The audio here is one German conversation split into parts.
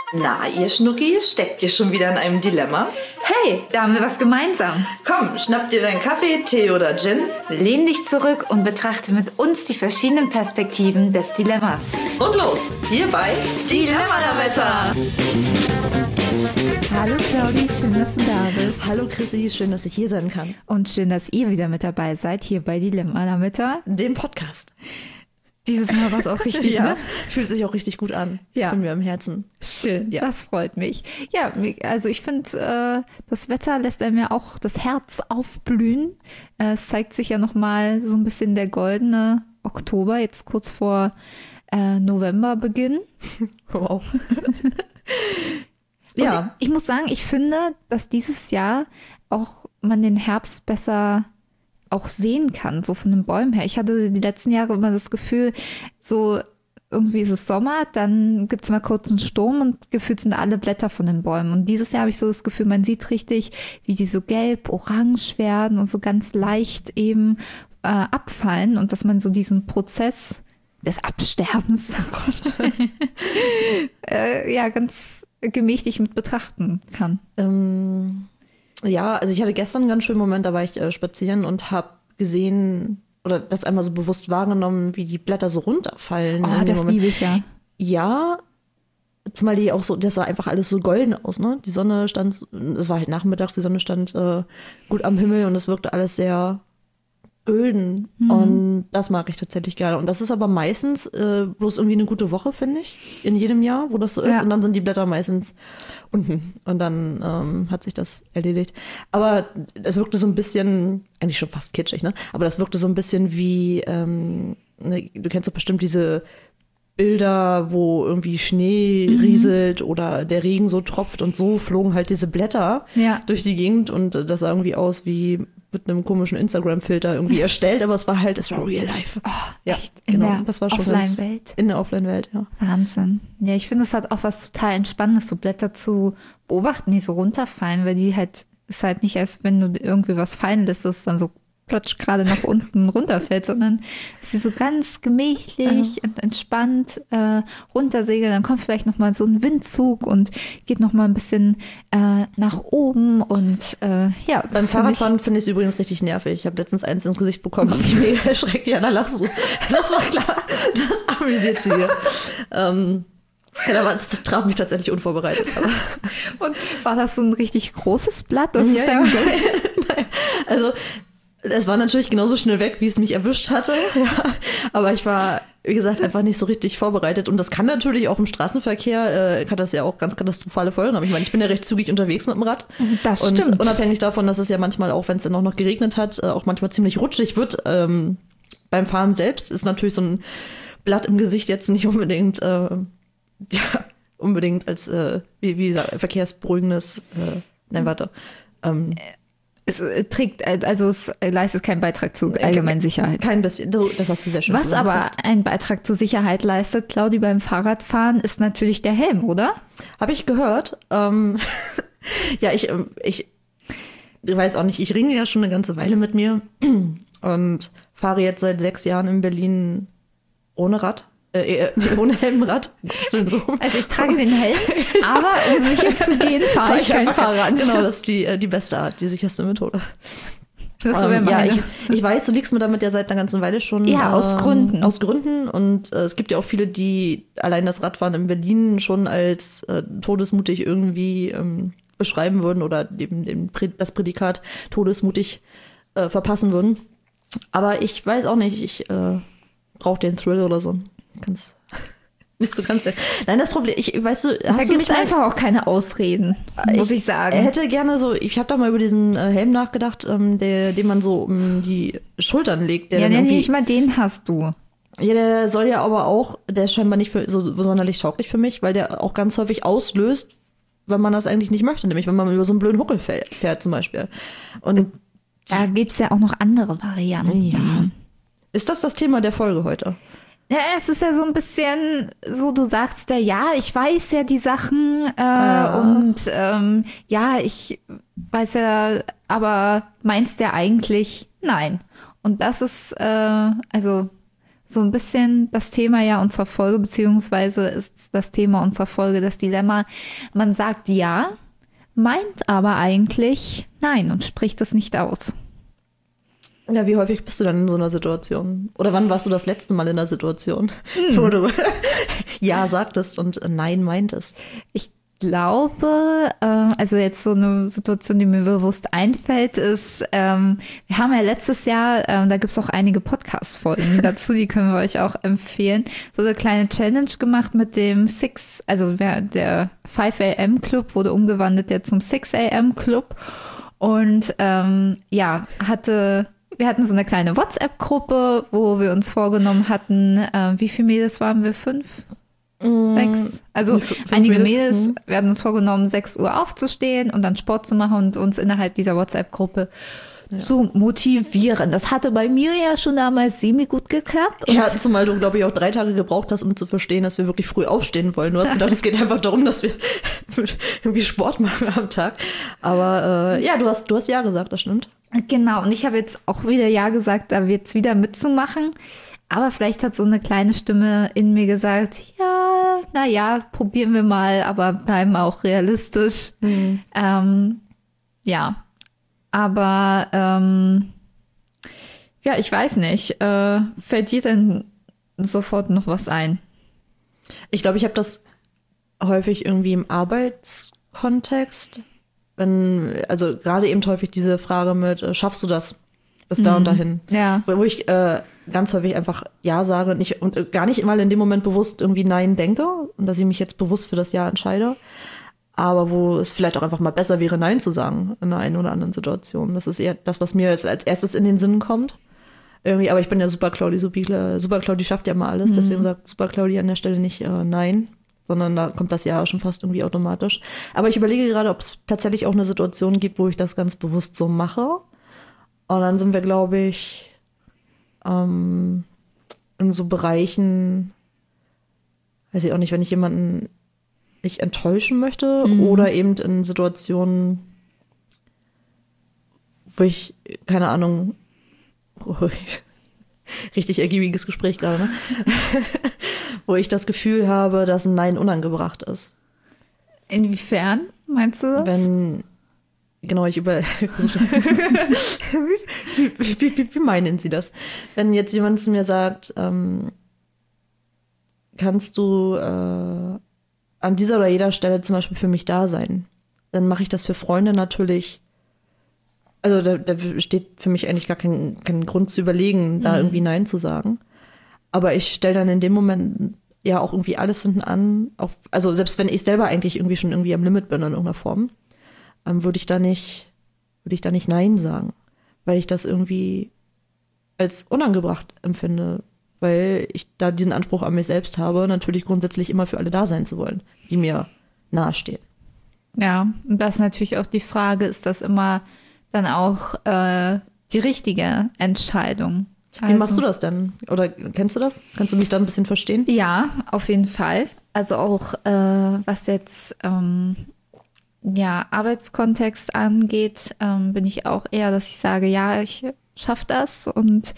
Na, ihr Schnuckis, steckt ihr schon wieder in einem Dilemma? Hey, da haben wir was gemeinsam. Komm, schnapp dir deinen Kaffee, Tee oder Gin. Lehn dich zurück und betrachte mit uns die verschiedenen Perspektiven des Dilemmas. Und los, hier bei Dilemma-Lametta. Hallo Claudi, schön, dass du da bist. Hallo Chrissy, schön, dass ich hier sein kann. Und schön, dass ihr wieder mit dabei seid, hier bei Dilemma-Lametta. Dem Podcast. Dieses Mal war es auch richtig, ja, ne? Fühlt sich auch richtig gut an. Ja. Von mir im Herzen. Schön, ja. Das freut mich. Ja, also ich finde, das Wetter lässt einem ja auch das Herz aufblühen. Es zeigt sich ja nochmal so ein bisschen der goldene Oktober, jetzt kurz vor Novemberbeginn. Wow. Ja. Ich muss sagen, ich finde, dass dieses Jahr auch man den Herbst besser auch sehen kann, so von den Bäumen her. Ich hatte die letzten Jahre immer das Gefühl, so irgendwie ist es Sommer, dann gibt es mal kurz einen Sturm und gefühlt sind alle Blätter von den Bäumen. Und dieses Jahr habe ich so das Gefühl, man sieht richtig, wie die so gelb, orange werden und so ganz leicht eben abfallen und dass man so diesen Prozess des Absterbens ja ganz gemächlich mit betrachten kann. Ja, also ich hatte gestern einen ganz schönen Moment, da war ich spazieren und habe gesehen oder das einmal so bewusst wahrgenommen, wie die Blätter so runterfallen. Oh, das liebe ich ja. Ja, zumal die auch so, das sah einfach alles so golden aus, ne? Die Sonne stand, es war halt nachmittags, die Sonne stand gut am Himmel und es wirkte alles sehr golden. Und das mag ich tatsächlich gerne. Und das ist aber meistens bloß irgendwie eine gute Woche, finde ich, in jedem Jahr, wo das so ist. Ja. Und dann sind die Blätter meistens unten. Und dann hat sich das erledigt. Aber es wirkte so ein bisschen, eigentlich schon fast kitschig, ne? Aber das wirkte so ein bisschen wie, du kennst doch bestimmt diese Bilder, wo irgendwie Schnee rieselt oder der Regen so tropft und so flogen halt diese Blätter durch die Gegend und das sah irgendwie aus wie mit einem komischen Instagram-Filter irgendwie erstellt, aber es war real life. Oh, ja, echt? genau. Das war schon Offline-Welt? In der Offline-Welt, ja. Wahnsinn. Ja, ich finde, es hat auch was total Entspannendes, so Blätter zu beobachten, die so runterfallen, weil die halt, ist halt nicht, als wenn du irgendwie was fallen lässt, das dann so plötzlich gerade nach unten runterfällt, sondern sie so ganz gemächlich und entspannt runtersegeln. Dann kommt vielleicht noch mal so ein Windzug und geht noch mal ein bisschen nach oben und ja. Beim Fahrradfahren finde ich es übrigens richtig nervig. Ich habe letztens eins ins Gesicht bekommen und mich mega erschreckt. Jana, lachst du. Das war klar. Das amüsiert sie hier. Ja, aber das traf mich tatsächlich unvorbereitet. Und war das so ein richtig großes Blatt? Das ist ja. Nein. Also es war natürlich genauso schnell weg, wie es mich erwischt hatte. Ja. Aber ich war, wie gesagt, einfach nicht so richtig vorbereitet. Und das kann natürlich auch im Straßenverkehr, kann das ja auch ganz katastrophale Folgen haben. Ich meine, ich bin ja recht zügig unterwegs mit dem Rad. Das und stimmt. Unabhängig davon, dass es ja manchmal auch, wenn es dann auch noch geregnet hat, auch manchmal ziemlich rutschig wird, beim Fahren selbst ist natürlich so ein Blatt im Gesicht jetzt nicht unbedingt, unbedingt als, wie gesagt, verkehrsberuhigendes, Es trägt, also es leistet keinen Beitrag zu allgemeinen Sicherheit. Kein bisschen, das hast du sehr schön Was aber einen Beitrag zur Sicherheit leistet, Claudi, beim Fahrradfahren, ist natürlich der Helm, oder? Habe ich gehört. Ja, ich weiß auch nicht, ich ringe ja schon eine ganze Weile mit mir und fahre jetzt seit 6 Jahren in Berlin ohne Rad. Ohne Helmrad. Also ich trage den Helm, aber um sicher zu gehen, fahre ich kein Fahrrad. Genau, das ist die beste Art, die sicherste Methode. Das so ja, ich weiß, du liegst mir damit ja seit einer ganzen Weile schon. Ja, aus Gründen. Aus Gründen. Und es gibt ja auch viele, die allein das Radfahren in Berlin schon als todesmutig irgendwie beschreiben würden oder eben das Prädikat todesmutig verpassen würden. Aber ich weiß auch nicht, ich brauche den Thrill oder so. Nicht so ganz. Nein, das Problem, weißt du, da gibt es einfach auch keine Ausreden, muss ich sagen. Er hätte gerne so, ich habe da mal über diesen Helm nachgedacht, den man so um die Schultern legt. Ja, nicht mal den hast du. Ja, der soll ja aber auch, der ist scheinbar nicht so sonderlich tauglich für mich, weil der auch ganz häufig auslöst, wenn man das eigentlich nicht möchte, nämlich wenn man über so einen blöden Huckel fährt zum Beispiel. Und da gibt es ja auch noch andere Varianten. Ja. Ist das Thema der Folge heute? Ja, es ist ja so ein bisschen so, du sagst ja, ich weiß ja die Sachen und ja, ich weiß ja, aber meinst ja eigentlich nein. Und das ist, also so ein bisschen das Thema ja unserer Folge, beziehungsweise ist das Thema unserer Folge das Dilemma, man sagt ja, meint aber eigentlich nein und spricht es nicht aus. Ja, wie häufig bist du dann in so einer Situation? Oder wann warst du das letzte Mal in einer Situation, wo du ja sagtest und nein meintest? Ich glaube, also jetzt so eine Situation, die mir bewusst einfällt, ist, wir haben ja letztes Jahr, da gibt es auch einige Podcast-Folgen dazu, die können wir euch auch empfehlen, so eine kleine Challenge gemacht mit dem der 5 AM Club wurde umgewandelt jetzt zum 6 AM Club und wir hatten so eine kleine WhatsApp-Gruppe, wo wir uns vorgenommen hatten, wie viele Mädels waren wir? 5? 6? Also einige Mädels, wir hatten uns vorgenommen, 6 Uhr aufzustehen und dann Sport zu machen und uns innerhalb dieser WhatsApp-Gruppe zu motivieren. Das hatte bei mir ja schon damals semi-gut geklappt. Ja, zumal du, glaube ich, auch 3 Tage gebraucht hast, um zu verstehen, dass wir wirklich früh aufstehen wollen. Du hast gedacht, es geht einfach darum, dass wir irgendwie Sport machen am Tag. Aber du hast ja gesagt, das stimmt. Genau, und ich habe jetzt auch wieder ja gesagt, da jetzt wieder mitzumachen. Aber vielleicht hat so eine kleine Stimme in mir gesagt, ja, probieren wir mal, aber bleiben auch realistisch. Aber ich weiß nicht. Fällt dir denn sofort noch was ein? Ich glaube, ich habe das häufig irgendwie im Arbeitskontext. Also gerade eben häufig diese Frage mit, schaffst du das bis da und dahin? Ja. Wo ich ganz häufig einfach Ja sage und gar nicht mal in dem Moment bewusst irgendwie Nein denke und dass ich mich jetzt bewusst für das Ja entscheide. Aber wo es vielleicht auch einfach mal besser wäre, Nein zu sagen in einer einen oder anderen Situation. Das ist eher das, was mir als erstes in den Sinn kommt. Irgendwie, aber ich bin ja Super Claudi. Super Claudi schafft ja mal alles. Deswegen sagt Super Claudi an der Stelle nicht Nein, sondern da kommt das Ja schon fast irgendwie automatisch. Aber ich überlege gerade, ob es tatsächlich auch eine Situation gibt, wo ich das ganz bewusst so mache. Und dann sind wir, glaube ich, in so Bereichen, weiß ich auch nicht, wenn ich jemanden nicht enttäuschen möchte oder eben in Situationen, wo ich, keine Ahnung, richtig ergiebiges Gespräch gerade, ne? Wo ich das Gefühl habe, dass ein Nein unangebracht ist. Inwiefern meinst du das? Genau, wie meinen Sie das? Wenn jetzt jemand zu mir sagt, kannst du an dieser oder jeder Stelle zum Beispiel für mich da sein, dann mache ich das für Freunde natürlich. Also da besteht für mich eigentlich gar kein Grund zu überlegen, da irgendwie Nein zu sagen. Aber ich stelle dann in dem Moment ja auch irgendwie alles hinten an. Also selbst wenn ich selber eigentlich irgendwie schon irgendwie am Limit bin in irgendeiner Form, würde ich da nicht Nein sagen. Weil ich das irgendwie als unangebracht empfinde. Weil ich da diesen Anspruch an mich selbst habe, natürlich grundsätzlich immer für alle da sein zu wollen, die mir nahestehen. Ja, und das ist natürlich auch die Frage, ist das immer dann auch die richtige Entscheidung? Wie machst du das denn? Oder kennst du das? Kannst du mich da ein bisschen verstehen? Ja, auf jeden Fall. Also auch was jetzt Arbeitskontext angeht, bin ich auch eher, dass ich sage, ja, ich schaffe das und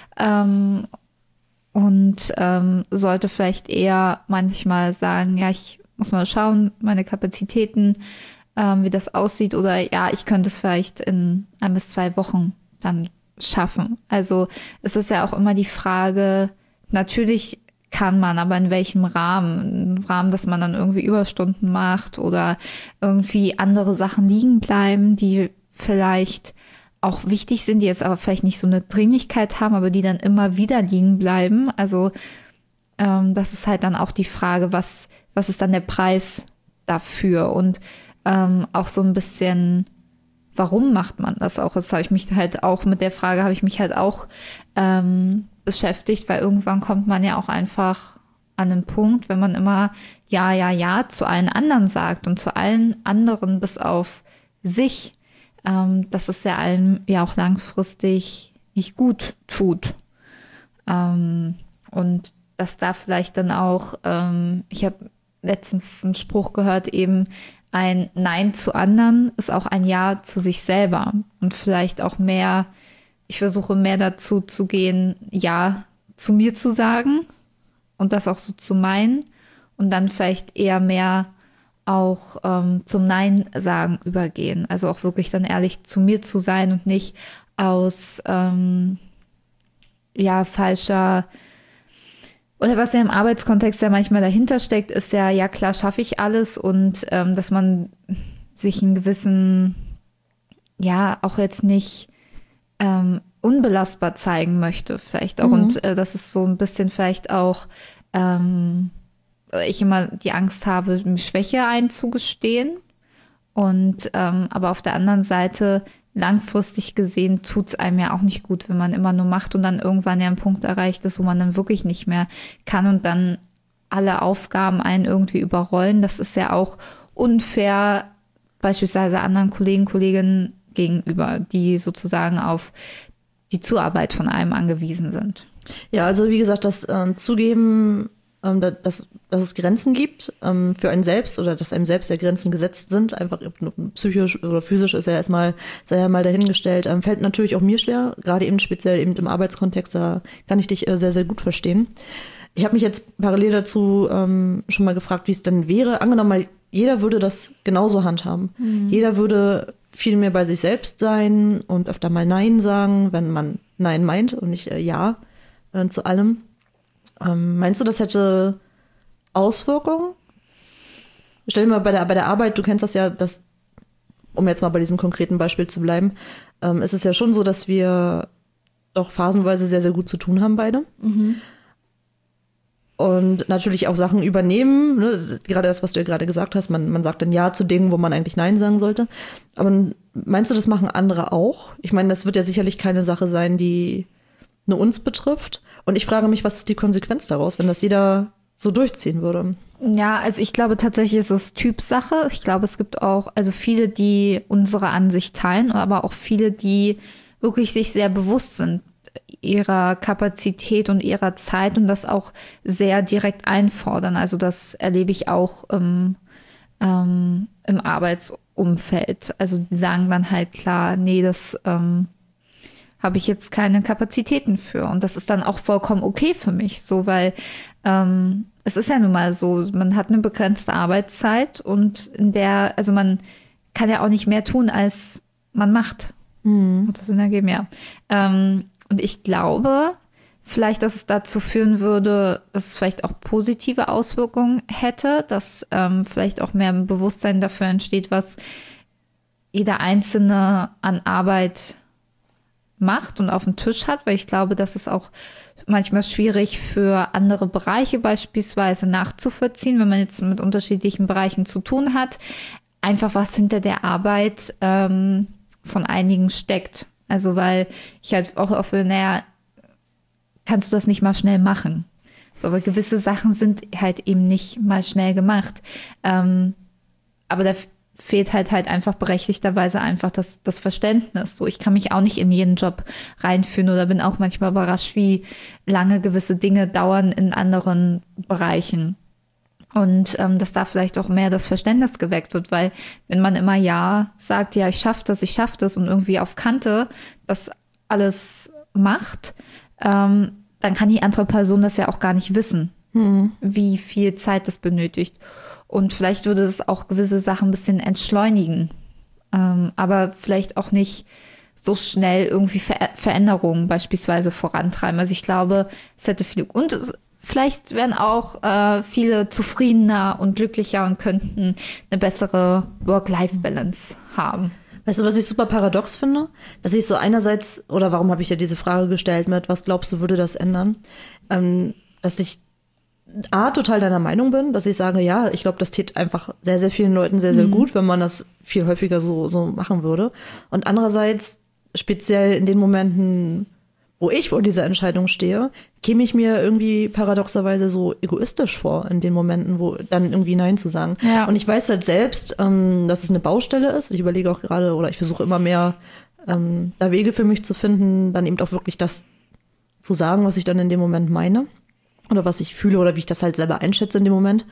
sollte vielleicht eher manchmal sagen, ja, ich muss mal schauen, meine Kapazitäten, wie das aussieht, oder ja, ich könnte es vielleicht in 1 bis 2 Wochen dann schaffen. Also es ist ja auch immer die Frage, natürlich kann man, aber in welchem Rahmen? Im Rahmen, dass man dann irgendwie Überstunden macht oder irgendwie andere Sachen liegen bleiben, die vielleicht auch wichtig sind, die jetzt aber vielleicht nicht so eine Dringlichkeit haben, aber die dann immer wieder liegen bleiben. Also das ist halt dann auch die Frage, was ist dann der Preis dafür? Und auch so ein bisschen, warum macht man das auch? Das habe ich mich halt auch, mit der Frage habe ich mich halt auch beschäftigt, weil irgendwann kommt man ja auch einfach an einen Punkt, wenn man immer ja zu allen anderen sagt und zu allen anderen bis auf sich, dass es ja allen ja auch langfristig nicht gut tut. Und dass da vielleicht dann auch, ich habe letztens einen Spruch gehört, eben ein Nein zu anderen ist auch ein Ja zu sich selber. Und vielleicht auch mehr, ich versuche mehr dazu zu gehen, Ja zu mir zu sagen und das auch so zu meinen und dann vielleicht eher mehr auch zum Nein sagen übergehen. Also auch wirklich dann ehrlich zu mir zu sein und nicht aus falscher, oder was ja im Arbeitskontext ja manchmal dahinter steckt, ist ja klar, schaffe ich alles und dass man sich einen gewissen, auch jetzt nicht unbelastbar zeigen möchte vielleicht auch. Und das ist so ein bisschen vielleicht auch ich immer die Angst habe, mir Schwäche einzugestehen. Und aber auf der anderen Seite, langfristig gesehen, tut es einem ja auch nicht gut, wenn man immer nur macht und dann irgendwann ja einen Punkt erreicht ist, wo man dann wirklich nicht mehr kann und dann alle Aufgaben einen irgendwie überrollen. Das ist ja auch unfair, beispielsweise anderen Kollegen, Kolleginnen gegenüber, die sozusagen auf die Zuarbeit von einem angewiesen sind. Ja, also wie gesagt, das Zugeben, dass es Grenzen gibt für einen selbst oder dass einem selbst ja Grenzen gesetzt sind, einfach psychisch oder physisch ist ja erstmal, sei ja mal dahingestellt, fällt natürlich auch mir schwer, gerade eben speziell eben im Arbeitskontext, da kann ich dich sehr, sehr gut verstehen. Ich habe mich jetzt parallel dazu schon mal gefragt, wie es denn wäre, angenommen mal, jeder würde das genauso handhaben. Jeder würde viel mehr bei sich selbst sein und öfter mal Nein sagen, wenn man Nein meint und nicht Ja zu allem. Meinst du, das hätte Auswirkungen? Stell dir mal bei der Arbeit, du kennst das ja, um jetzt mal bei diesem konkreten Beispiel zu bleiben, ist es ja schon so, dass wir doch phasenweise sehr, sehr gut zu tun haben beide. Und natürlich auch Sachen übernehmen, ne? Gerade das, was du ja gerade gesagt hast, man sagt dann Ja zu Dingen, wo man eigentlich Nein sagen sollte. Aber meinst du, das machen andere auch? Ich meine, das wird ja sicherlich keine Sache sein, die nur uns betrifft. Und ich frage mich, was ist die Konsequenz daraus, wenn das jeder so durchziehen würde? Ja, also ich glaube tatsächlich ist es Typsache. Ich glaube, es gibt auch viele, die unsere Ansicht teilen, aber auch viele, die wirklich sich sehr bewusst sind ihrer Kapazität und ihrer Zeit und das auch sehr direkt einfordern. Also das erlebe ich auch im Arbeitsumfeld. Also die sagen dann halt klar, nee, das habe ich jetzt keine Kapazitäten für. Und das ist dann auch vollkommen okay für mich, so, weil es ist ja nun mal so, man hat eine begrenzte Arbeitszeit und also man kann ja auch nicht mehr tun, als man macht. Hat das Sinn ergeben? Ja. Und ich glaube, vielleicht, dass es dazu führen würde, dass es vielleicht auch positive Auswirkungen hätte, dass vielleicht auch mehr ein Bewusstsein dafür entsteht, was jeder Einzelne an Arbeit macht und auf dem Tisch hat, weil ich glaube, das ist auch manchmal schwierig für andere Bereiche beispielsweise nachzuvollziehen, wenn man jetzt mit unterschiedlichen Bereichen zu tun hat, einfach was hinter der Arbeit von einigen steckt. Also weil ich halt auch oft, kannst du das nicht mal schnell machen? So, aber gewisse Sachen sind halt eben nicht mal schnell gemacht. Aber da fehlt halt einfach berechtigterweise einfach das Verständnis. So, ich kann mich auch nicht in jeden Job reinführen oder bin auch manchmal überrascht, wie lange gewisse Dinge dauern in anderen Bereichen. Und dass da vielleicht auch mehr das Verständnis geweckt wird, weil wenn man immer Ja sagt, ja, ich schaff das und irgendwie auf Kante das alles macht, dann kann die andere Person das ja auch gar nicht wissen, wie viel Zeit das benötigt. Und vielleicht würde es auch gewisse Sachen ein bisschen entschleunigen, aber vielleicht auch nicht so schnell irgendwie Veränderungen beispielsweise vorantreiben. Also ich glaube, es hätte viele, und vielleicht wären auch viele zufriedener und glücklicher und könnten eine bessere Work-Life-Balance haben. Weißt du, was ich super paradox finde? Dass ich so einerseits, oder warum habe ich dir diese Frage gestellt mit, was glaubst du, würde das ändern? Dass ich total deiner Meinung bin, dass ich sage, ja, ich glaube, das täte einfach sehr, sehr vielen Leuten sehr, sehr gut, wenn man das viel häufiger so machen würde. Und andererseits, speziell in den Momenten, wo ich vor dieser Entscheidung stehe, käme ich mir irgendwie paradoxerweise so egoistisch vor in den Momenten, wo dann irgendwie Nein zu sagen. Ja. Und ich weiß halt selbst, dass es eine Baustelle ist. Ich überlege auch gerade, oder ich versuche immer mehr, da Wege für mich zu finden, dann eben auch wirklich das zu sagen, was ich dann in dem Moment meine. Oder was ich fühle oder wie ich das halt selber einschätze in dem Moment.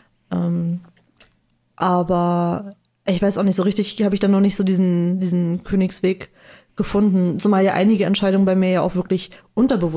Aber ich weiß auch nicht so richtig, habe ich dann noch nicht so diesen Königsweg gefunden. Zumal ja einige Entscheidungen bei mir ja auch wirklich unterbewusst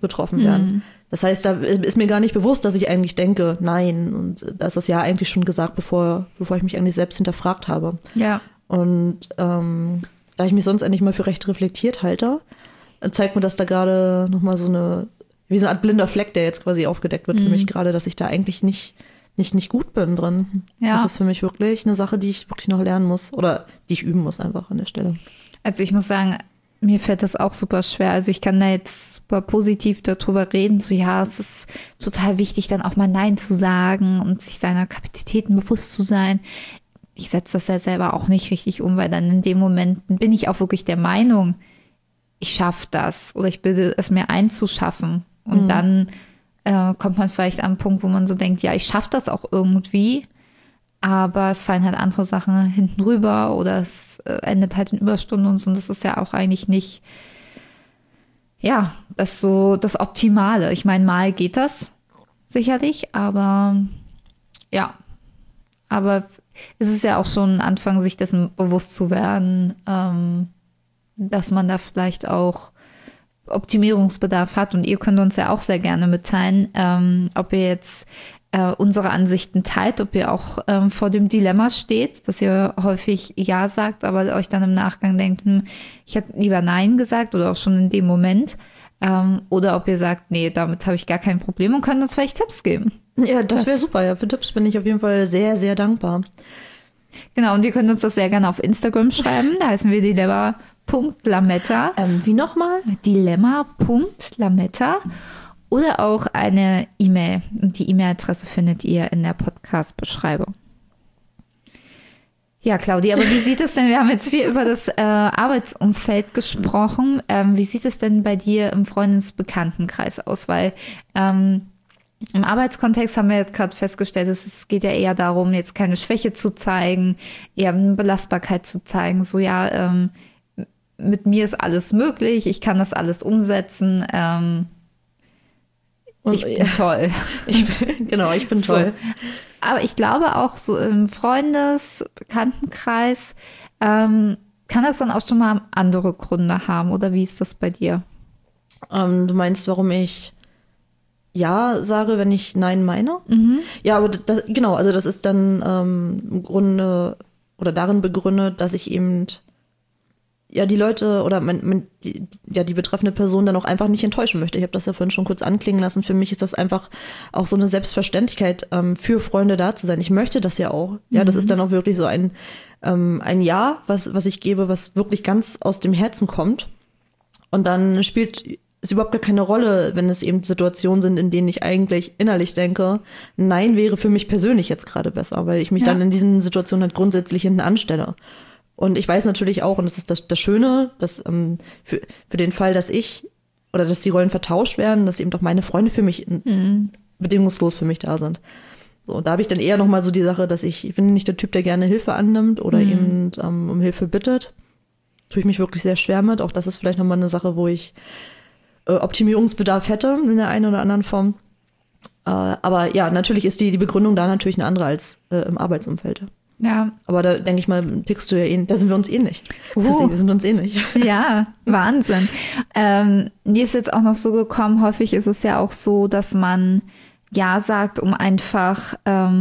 betroffen werden. Das heißt, da ist mir gar nicht bewusst, dass ich eigentlich denke, nein. Und da ist das ja eigentlich schon gesagt, bevor ich mich eigentlich selbst hinterfragt habe. Ja. Und da ich mich sonst eigentlich mal für recht reflektiert halte, zeigt mir das da gerade nochmal wie so eine Art blinder Fleck, der jetzt quasi aufgedeckt wird für mich gerade, dass ich da eigentlich nicht gut bin drin. Ja. Das ist für mich wirklich eine Sache, die ich wirklich noch lernen muss oder die ich üben muss einfach an der Stelle. Also ich muss sagen, mir fällt das auch super schwer. Also ich kann da jetzt super positiv darüber reden, so ja, es ist total wichtig, dann auch mal Nein zu sagen und sich seiner Kapazitäten bewusst zu sein. Ich setze das ja selber auch nicht richtig um, weil dann in dem Moment bin ich auch wirklich der Meinung, ich schaffe das oder ich bilde es mir ein zu schaffen. Und dann kommt man vielleicht an einen Punkt, wo man so denkt, ja, ich schaffe das auch irgendwie, aber es fallen halt andere Sachen hinten rüber oder es endet halt in Überstunden und so. Und das ist ja auch eigentlich nicht, ja, das so das Optimale. Ich meine, mal geht das sicherlich, aber ja, aber es ist ja auch schon ein Anfang, sich dessen bewusst zu werden, dass man da vielleicht auch Optimierungsbedarf hat. Und ihr könnt uns ja auch sehr gerne mitteilen, ob ihr jetzt unsere Ansichten teilt, ob ihr auch vor dem Dilemma steht, dass ihr häufig Ja sagt, aber euch dann im Nachgang denkt, ich hätte lieber Nein gesagt oder auch schon in dem Moment. Oder ob ihr sagt, nee, damit habe ich gar kein Problem und könnt uns vielleicht Tipps geben. Ja, das wäre super. Ja, für Tipps bin ich auf jeden Fall sehr, sehr dankbar. Genau, und ihr könnt uns das sehr gerne auf Instagram schreiben. Da heißen wir dilemma.lametta. Wie nochmal? Dilemma.lametta. Oder auch eine E-Mail. Und die E-Mail-Adresse findet ihr in der Podcast-Beschreibung. Ja, Claudia, aber wie sieht es denn, wir haben jetzt viel über das Arbeitsumfeld gesprochen. Wie sieht es denn bei dir im Freundesbekanntenkreis aus? Weil im Arbeitskontext haben wir jetzt gerade festgestellt, es geht ja eher darum, jetzt keine Schwäche zu zeigen, eher eine Belastbarkeit zu zeigen. So, ja, mit mir ist alles möglich, ich kann das alles umsetzen. Ich bin toll. Ich bin toll. So. Aber ich glaube auch so im Bekanntenkreis kann das dann auch schon mal andere Gründe haben. Oder wie ist das bei dir? Du meinst, warum ich Ja sage, wenn ich Nein meine? Ja, aber also das ist dann im Grunde oder darin begründet, dass ich eben ja die Leute oder die betreffende Person dann auch einfach nicht enttäuschen möchte. Ich habe das ja vorhin schon kurz anklingen lassen. Für mich ist das einfach auch so eine Selbstverständlichkeit, für Freunde da zu sein. Ich möchte das ja auch. Ja, das ist dann auch wirklich so ein Ja, was ich gebe, was wirklich ganz aus dem Herzen kommt. Und dann spielt es überhaupt gar keine Rolle, wenn es eben Situationen sind, in denen ich eigentlich innerlich denke, Nein wäre für mich persönlich jetzt gerade besser, weil ich mich dann in diesen Situationen halt grundsätzlich hinten anstelle. Und ich weiß natürlich auch, und das ist das Schöne, dass für den Fall, dass die Rollen vertauscht werden, dass eben doch meine Freunde für mich bedingungslos für mich da sind. So, und da habe ich dann eher nochmal so die Sache, dass ich bin nicht der Typ, der gerne Hilfe annimmt oder eben um Hilfe bittet. Tue ich mich wirklich sehr schwer mit. Auch das ist vielleicht nochmal eine Sache, wo ich Optimierungsbedarf hätte in der einen oder anderen Form. Aber ja, natürlich ist die Begründung da natürlich eine andere als im Arbeitsumfeld. Ja. Aber da denke ich mal, tickst du ja da sind wir uns ähnlich. Wir sind uns ähnlich. Ja, Wahnsinn. Mir ist jetzt auch noch so gekommen, häufig ist es ja auch so, dass man Ja sagt, um einfach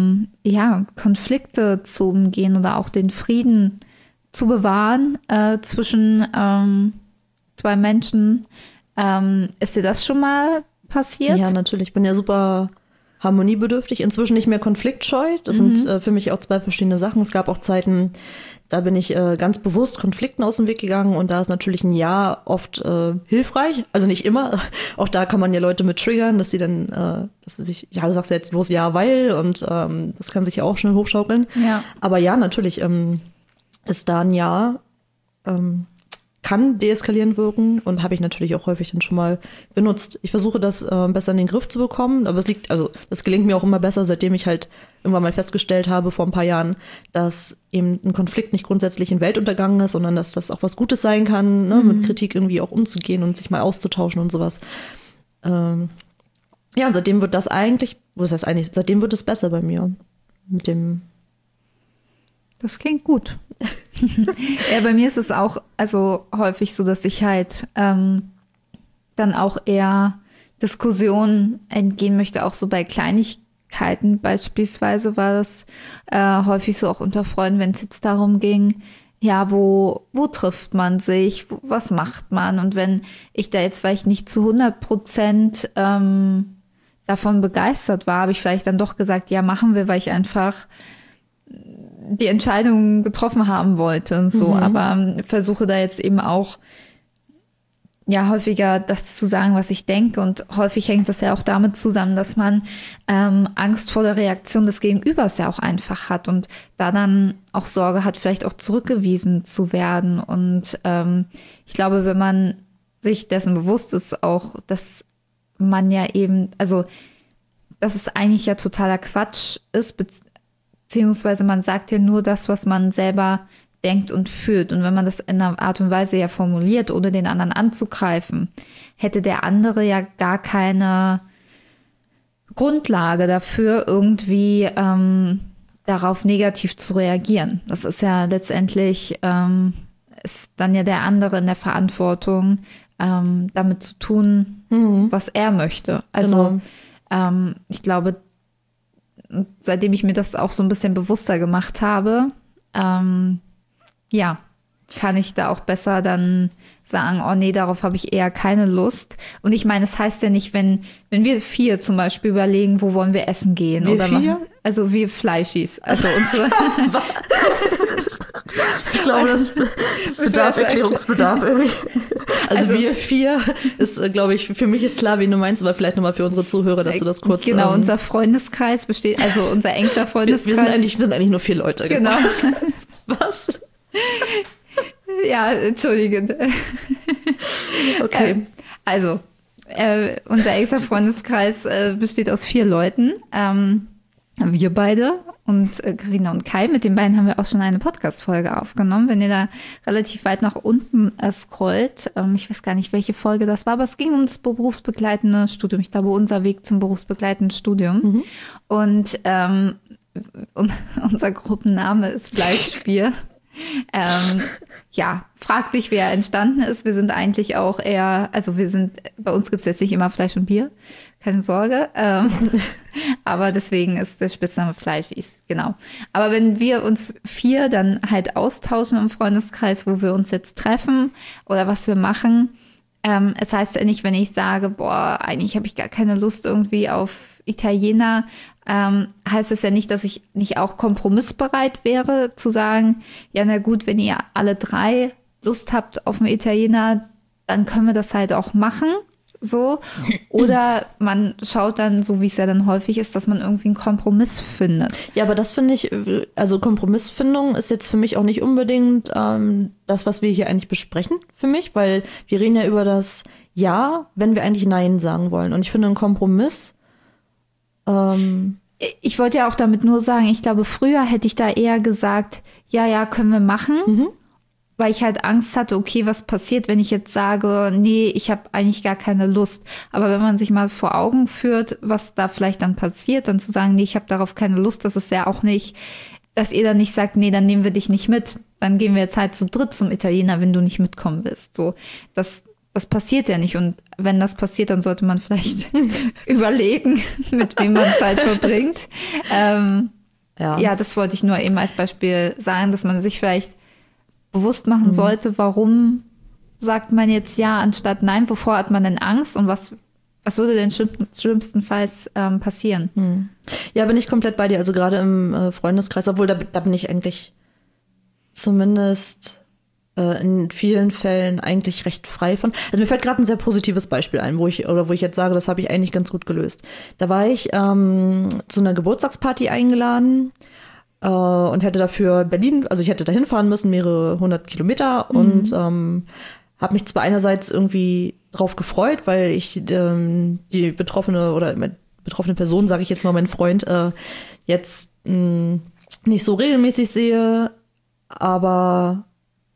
Konflikte zu umgehen oder auch den Frieden zu bewahren zwischen zwei Menschen. Ist dir das schon mal passiert? Ja, natürlich. Ich bin ja super harmoniebedürftig, inzwischen nicht mehr konfliktscheu. Das sind für mich auch zwei verschiedene Sachen. Es gab auch Zeiten, da bin ich ganz bewusst Konflikten aus dem Weg gegangen und da ist natürlich ein Ja oft hilfreich. Also nicht immer. Auch da kann man ja Leute mit triggern, dass sie dann, du sagst ja jetzt bloß Ja, weil und das kann sich ja auch schnell hochschaukeln. Ja. Aber ja, natürlich ist da ein Ja kann deeskalierend wirken und habe ich natürlich auch häufig dann schon mal benutzt. Ich versuche das besser in den Griff zu bekommen, aber das gelingt mir auch immer besser, seitdem ich halt irgendwann mal festgestellt habe vor ein paar Jahren, dass eben ein Konflikt nicht grundsätzlich in Weltuntergang ist, sondern dass das auch was Gutes sein kann, ne, mit Kritik irgendwie auch umzugehen und sich mal auszutauschen und sowas. Und seitdem wird seitdem wird es besser bei mir mit dem. Das klingt gut. Ja, bei mir ist es auch häufig so, dass ich halt dann auch eher Diskussionen entgehen möchte, auch so bei Kleinigkeiten beispielsweise war das häufig so auch unter Freunden, wenn es jetzt darum ging, ja, wo trifft man sich, was macht man? Und wenn ich da jetzt vielleicht nicht zu 100% davon begeistert war, habe ich vielleicht dann doch gesagt, ja, machen wir, weil ich einfach die Entscheidung getroffen haben wollte. So, aber versuche da jetzt eben auch ja häufiger das zu sagen, was ich denke. Und häufig hängt das ja auch damit zusammen, dass man Angst vor der Reaktion des Gegenübers ja auch einfach hat und da dann auch Sorge hat, vielleicht auch zurückgewiesen zu werden. Und ich glaube, wenn man sich dessen bewusst ist, auch, dass man ja eben, also dass es eigentlich ja totaler Quatsch ist, beziehungsweise man sagt ja nur das, was man selber denkt und fühlt. Und wenn man das in einer Art und Weise ja formuliert, ohne den anderen anzugreifen, hätte der andere ja gar keine Grundlage dafür, irgendwie darauf negativ zu reagieren. Das ist ja letztendlich, ist dann ja der andere in der Verantwortung, damit zu tun, was er möchte. Also ich glaube, seitdem ich mir das auch so ein bisschen bewusster gemacht habe, ja, kann ich da auch besser dann sagen, oh nee, darauf habe ich eher keine Lust. Und ich meine, es heißt ja nicht, wenn wir 4 zum Beispiel überlegen, wo wollen wir essen gehen. Wir oder 4? Also wir Fleischis. Also unsere. Ich glaube, das bedarf Erklärungsbedarf irgendwie. Also wir 4 ist, glaube ich, für mich ist klar, wen du meinst, aber vielleicht nochmal für unsere Zuhörer, dass du das kurz... Genau, unser Freundeskreis besteht, also unser engster Freundeskreis. Wir sind eigentlich nur 4 Leute. Genau. Was? Ja, entschuldigend. Okay. Also, unser engster Freundeskreis besteht aus 4 Leuten. Wir beide und Carina und Kai. Mit den beiden haben wir auch schon eine Podcast-Folge aufgenommen. Wenn ihr da relativ weit nach unten scrollt, ich weiß gar nicht, welche Folge das war, aber es ging um das berufsbegleitende Studium. Ich glaube, unser Weg zum berufsbegleitenden Studium. Und unser Gruppenname ist Fleischbier. Ja, frag dich, wer entstanden ist. Wir sind eigentlich auch eher, also bei uns gibt es jetzt nicht immer Fleisch und Bier, keine Sorge. Aber deswegen ist der Spitzname Fleischis, genau. Aber wenn wir uns 4 dann halt austauschen im Freundeskreis, wo wir uns jetzt treffen oder was wir machen, es heißt ja nicht, wenn ich sage, boah, eigentlich habe ich gar keine Lust irgendwie auf Italiener, heißt es ja nicht, dass ich nicht auch kompromissbereit wäre, zu sagen, ja, na gut, wenn ihr alle 3 Lust habt auf einen Italiener, dann können wir das halt auch machen, so. Oder man schaut dann, so wie es ja dann häufig ist, dass man irgendwie einen Kompromiss findet. Ja, aber das finde ich, also Kompromissfindung ist jetzt für mich auch nicht unbedingt das, was wir hier eigentlich besprechen, für mich, weil wir reden ja über das Ja, wenn wir eigentlich Nein sagen wollen. Und ich finde, ein Kompromiss ich wollte ja auch damit nur sagen, ich glaube, früher hätte ich da eher gesagt, ja, können wir machen, weil ich halt Angst hatte, okay, was passiert, wenn ich jetzt sage, nee, ich habe eigentlich gar keine Lust. Aber wenn man sich mal vor Augen führt, was da vielleicht dann passiert, dann zu sagen, nee, ich habe darauf keine Lust, das ist ja auch nicht, dass ihr dann nicht sagt, nee, dann nehmen wir dich nicht mit, dann gehen wir jetzt halt zu dritt zum Italiener, wenn du nicht mitkommen willst. So, das passiert ja nicht. Und wenn das passiert, dann sollte man vielleicht überlegen, mit wem man Zeit verbringt. Ja, das wollte ich nur eben als Beispiel sagen, dass man sich vielleicht bewusst machen sollte, warum sagt man jetzt ja anstatt nein, wovor hat man denn Angst und was würde denn schlimmstenfalls passieren? Ja, bin ich komplett bei dir. Also gerade im Freundeskreis, obwohl da bin ich eigentlich zumindest in vielen Fällen eigentlich recht frei von. Also mir fällt gerade ein sehr positives Beispiel ein, wo ich jetzt sage, das habe ich eigentlich ganz gut gelöst. Da war ich zu einer Geburtstagsparty eingeladen und hätte dafür Berlin, also ich hätte da hinfahren müssen, mehrere 100 Kilometer und habe mich zwar einerseits irgendwie drauf gefreut, weil ich die betroffene Person, sage ich jetzt mal, meinen Freund, jetzt nicht so regelmäßig sehe, aber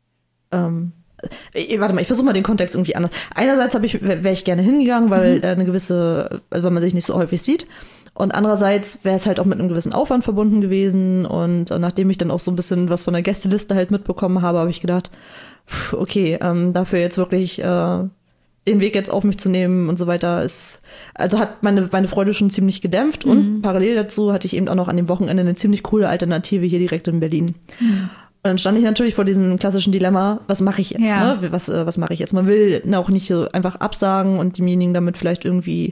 warte mal, ich versuche mal den Kontext irgendwie anders. Einerseits wäre ich gerne hingegangen, weil weil man sich nicht so häufig sieht. Und andererseits wäre es halt auch mit einem gewissen Aufwand verbunden gewesen. Und nachdem ich dann auch so ein bisschen was von der Gästeliste halt mitbekommen habe, habe ich gedacht, okay, dafür jetzt wirklich den Weg jetzt auf mich zu nehmen und so weiter also hat meine Freude schon ziemlich gedämpft und parallel dazu hatte ich eben auch noch an dem Wochenende eine ziemlich coole Alternative hier direkt in Berlin. Und dann stand ich natürlich vor diesem klassischen Dilemma, was mache ich jetzt? Ja. Ne? Was mache ich jetzt? Man will auch nicht so einfach absagen und demjenigen damit vielleicht irgendwie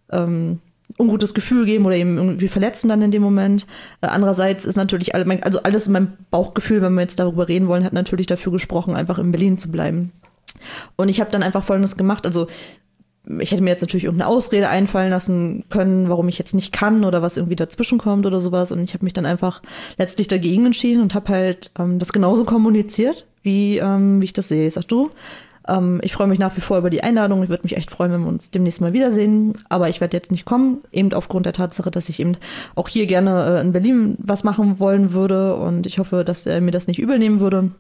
ungutes Gefühl geben oder eben irgendwie verletzen dann in dem Moment. Andererseits ist natürlich alles in meinem Bauchgefühl, wenn wir jetzt darüber reden wollen, hat natürlich dafür gesprochen, einfach in Berlin zu bleiben. Und ich habe dann einfach Folgendes gemacht. Also ich hätte mir jetzt natürlich irgendeine Ausrede einfallen lassen können, warum ich jetzt nicht kann oder was irgendwie dazwischen kommt oder sowas. Und ich habe mich dann einfach letztlich dagegen entschieden und habe halt das genauso kommuniziert, wie ich das sehe. Ich sag, du, ich freue mich nach wie vor über die Einladung. Ich würde mich echt freuen, wenn wir uns demnächst mal wiedersehen. Aber ich werde jetzt nicht kommen, eben aufgrund der Tatsache, dass ich eben auch hier gerne in Berlin was machen wollen würde. Und ich hoffe, dass er mir das nicht übel nehmen würde.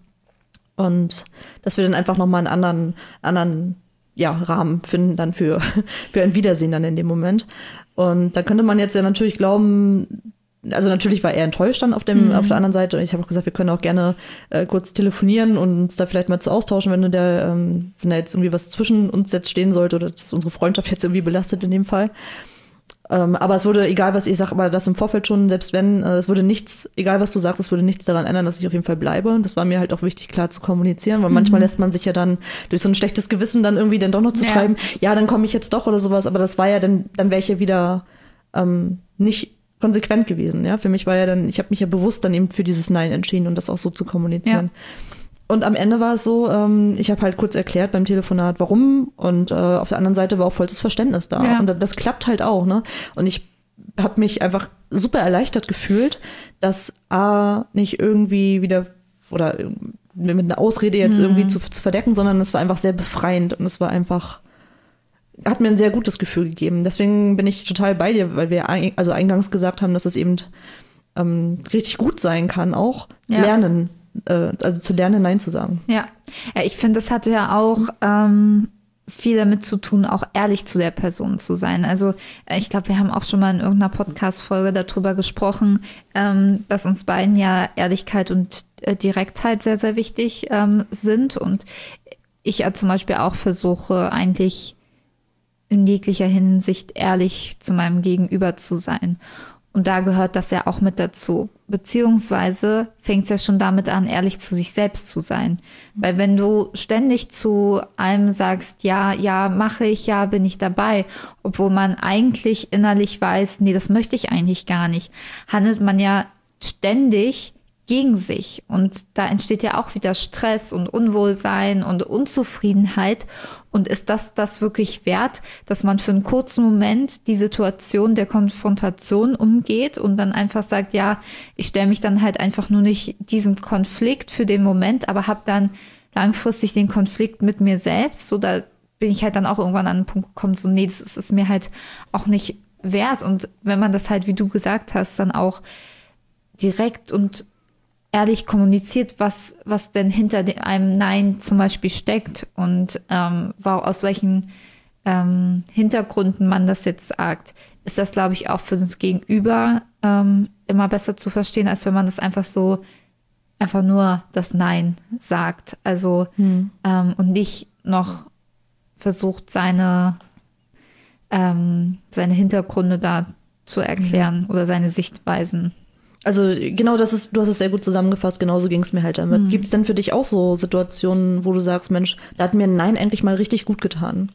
Und dass wir dann einfach nochmal einen anderen Rahmen finden dann für ein Wiedersehen dann in dem Moment. Und da könnte man jetzt ja natürlich glauben, also natürlich war er enttäuscht dann auf der anderen Seite. Und ich habe auch gesagt, wir können auch gerne kurz telefonieren und uns da vielleicht mal zu austauschen, wenn da jetzt irgendwie was zwischen uns jetzt stehen sollte oder dass unsere Freundschaft jetzt irgendwie belastet in dem Fall. Aber es würde, egal was ich sage, aber das im Vorfeld schon, selbst wenn, es würde nichts, egal was du sagst, es würde nichts daran ändern, dass ich auf jeden Fall bleibe. Das war mir halt auch wichtig, klar zu kommunizieren, weil manchmal lässt man sich ja dann durch so ein schlechtes Gewissen dann irgendwie dann doch noch zu treiben, ja, dann komme ich jetzt doch oder sowas, aber das war ja dann wäre ich ja wieder nicht konsequent gewesen, ja. Für mich war ja dann, ich habe mich ja bewusst dann eben für dieses Nein entschieden und das auch so zu kommunizieren. Ja. Und am Ende war es so, ich habe halt kurz erklärt beim Telefonat, warum. Und auf der anderen Seite war auch vollstes Verständnis da. Ja. Und das klappt halt auch, ne? Und ich habe mich einfach super erleichtert gefühlt, dass nicht irgendwie wieder oder mit einer Ausrede jetzt irgendwie zu verdecken, sondern es war einfach sehr befreiend und es war einfach, hat mir ein sehr gutes Gefühl gegeben. Deswegen bin ich total bei dir, weil wir also eingangs gesagt haben, dass es eben richtig gut sein kann, auch lernen. Also zu lernen, Nein zu sagen. Ja, ich finde, das hatte ja auch viel damit zu tun, auch ehrlich zu der Person zu sein. Also ich glaube, wir haben auch schon mal in irgendeiner Podcast-Folge darüber gesprochen, dass uns beiden ja Ehrlichkeit und Direktheit sehr, sehr wichtig sind. Und ich ja zum Beispiel auch versuche, eigentlich in jeglicher Hinsicht ehrlich zu meinem Gegenüber zu sein. Und da gehört das ja auch mit dazu. Beziehungsweise fängt es ja schon damit an, ehrlich zu sich selbst zu sein. Weil wenn du ständig zu einem sagst, ja, mache ich, ja, bin ich dabei, obwohl man eigentlich innerlich weiß, nee, das möchte ich eigentlich gar nicht, handelt man ja ständig gegen sich. Und da entsteht ja auch wieder Stress und Unwohlsein und Unzufriedenheit. Und ist das wirklich wert, dass man für einen kurzen Moment die Situation der Konfrontation umgeht und dann einfach sagt, ja, ich stelle mich dann halt einfach nur nicht diesem Konflikt für den Moment, aber habe dann langfristig den Konflikt mit mir selbst. So, da bin ich halt dann auch irgendwann an einen Punkt gekommen, so, nee, das ist mir halt auch nicht wert. Und wenn man das halt, wie du gesagt hast, dann auch direkt und ehrlich kommuniziert, was denn hinter einem Nein zum Beispiel steckt und aus welchen Hintergründen man das jetzt sagt, ist das, glaube ich, auch für uns Gegenüber immer besser zu verstehen, als wenn man das einfach nur das Nein sagt. Also und nicht noch versucht, seine Hintergründe da zu erklären oder seine Sichtweisen. Also genau, du hast es sehr gut zusammengefasst, genauso ging es mir halt damit. Gibt es denn für dich auch so Situationen, wo du sagst, Mensch, da hat mir ein Nein eigentlich mal richtig gut getan?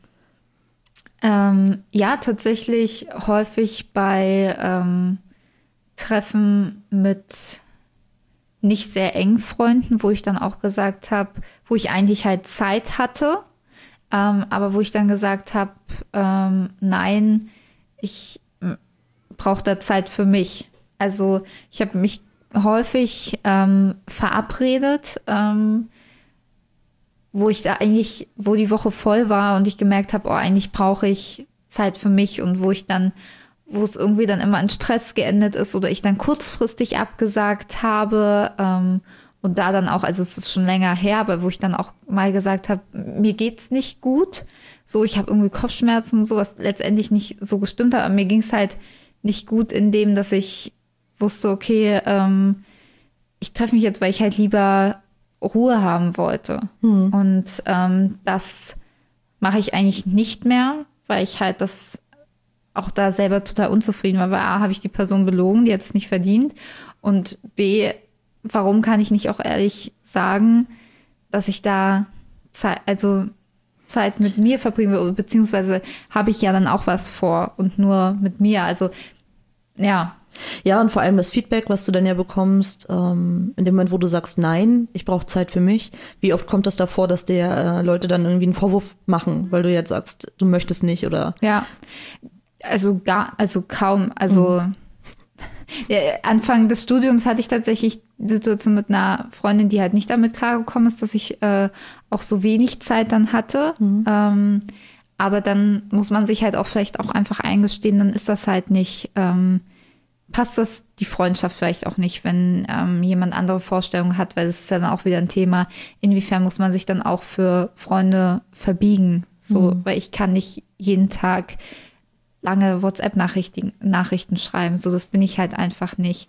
Ja, tatsächlich häufig bei Treffen mit nicht sehr engen Freunden, wo ich dann auch gesagt habe, wo ich eigentlich halt Zeit hatte, aber wo ich dann gesagt habe, nein, ich brauche da Zeit für mich. Also ich habe mich häufig verabredet, wo die Woche voll war und ich gemerkt habe, eigentlich brauche ich Zeit für mich und wo es irgendwie dann immer in Stress geendet ist oder ich dann kurzfristig abgesagt habe und da dann auch, also es ist schon länger her, aber wo ich dann auch mal gesagt habe, mir geht's nicht gut, so ich habe irgendwie Kopfschmerzen und sowas letztendlich nicht so gestimmt hat, aber mir ging es halt nicht gut in dem, dass ich wusste, okay, ich treffe mich jetzt, weil ich halt lieber Ruhe haben wollte. Und das mache ich eigentlich nicht mehr, weil ich halt das auch da selber total unzufrieden war, weil A, habe ich die Person belogen, die hat es nicht verdient, und B, warum kann ich nicht auch ehrlich sagen, dass ich da Zeit mit mir verbringen will, beziehungsweise habe ich ja dann auch was vor und nur mit mir, also ja. Ja, und vor allem das Feedback, was du dann ja bekommst, in dem Moment, wo du sagst, nein, ich brauche Zeit für mich. Wie oft kommt das davor, dass dir Leute dann irgendwie einen Vorwurf machen, weil du jetzt sagst, du möchtest nicht oder? Ja, also kaum. Also Anfang des Studiums hatte ich tatsächlich die Situation mit einer Freundin, die halt nicht damit klargekommen ist, dass ich auch so wenig Zeit dann hatte. Aber dann muss man sich halt auch vielleicht auch einfach eingestehen, dann ist das halt nicht passt das die Freundschaft vielleicht auch nicht, wenn jemand andere Vorstellungen hat, weil es ist ja dann auch wieder ein Thema, inwiefern muss man sich dann auch für Freunde verbiegen, so, weil ich kann nicht jeden Tag lange WhatsApp-Nachrichten schreiben, so, das bin ich halt einfach nicht.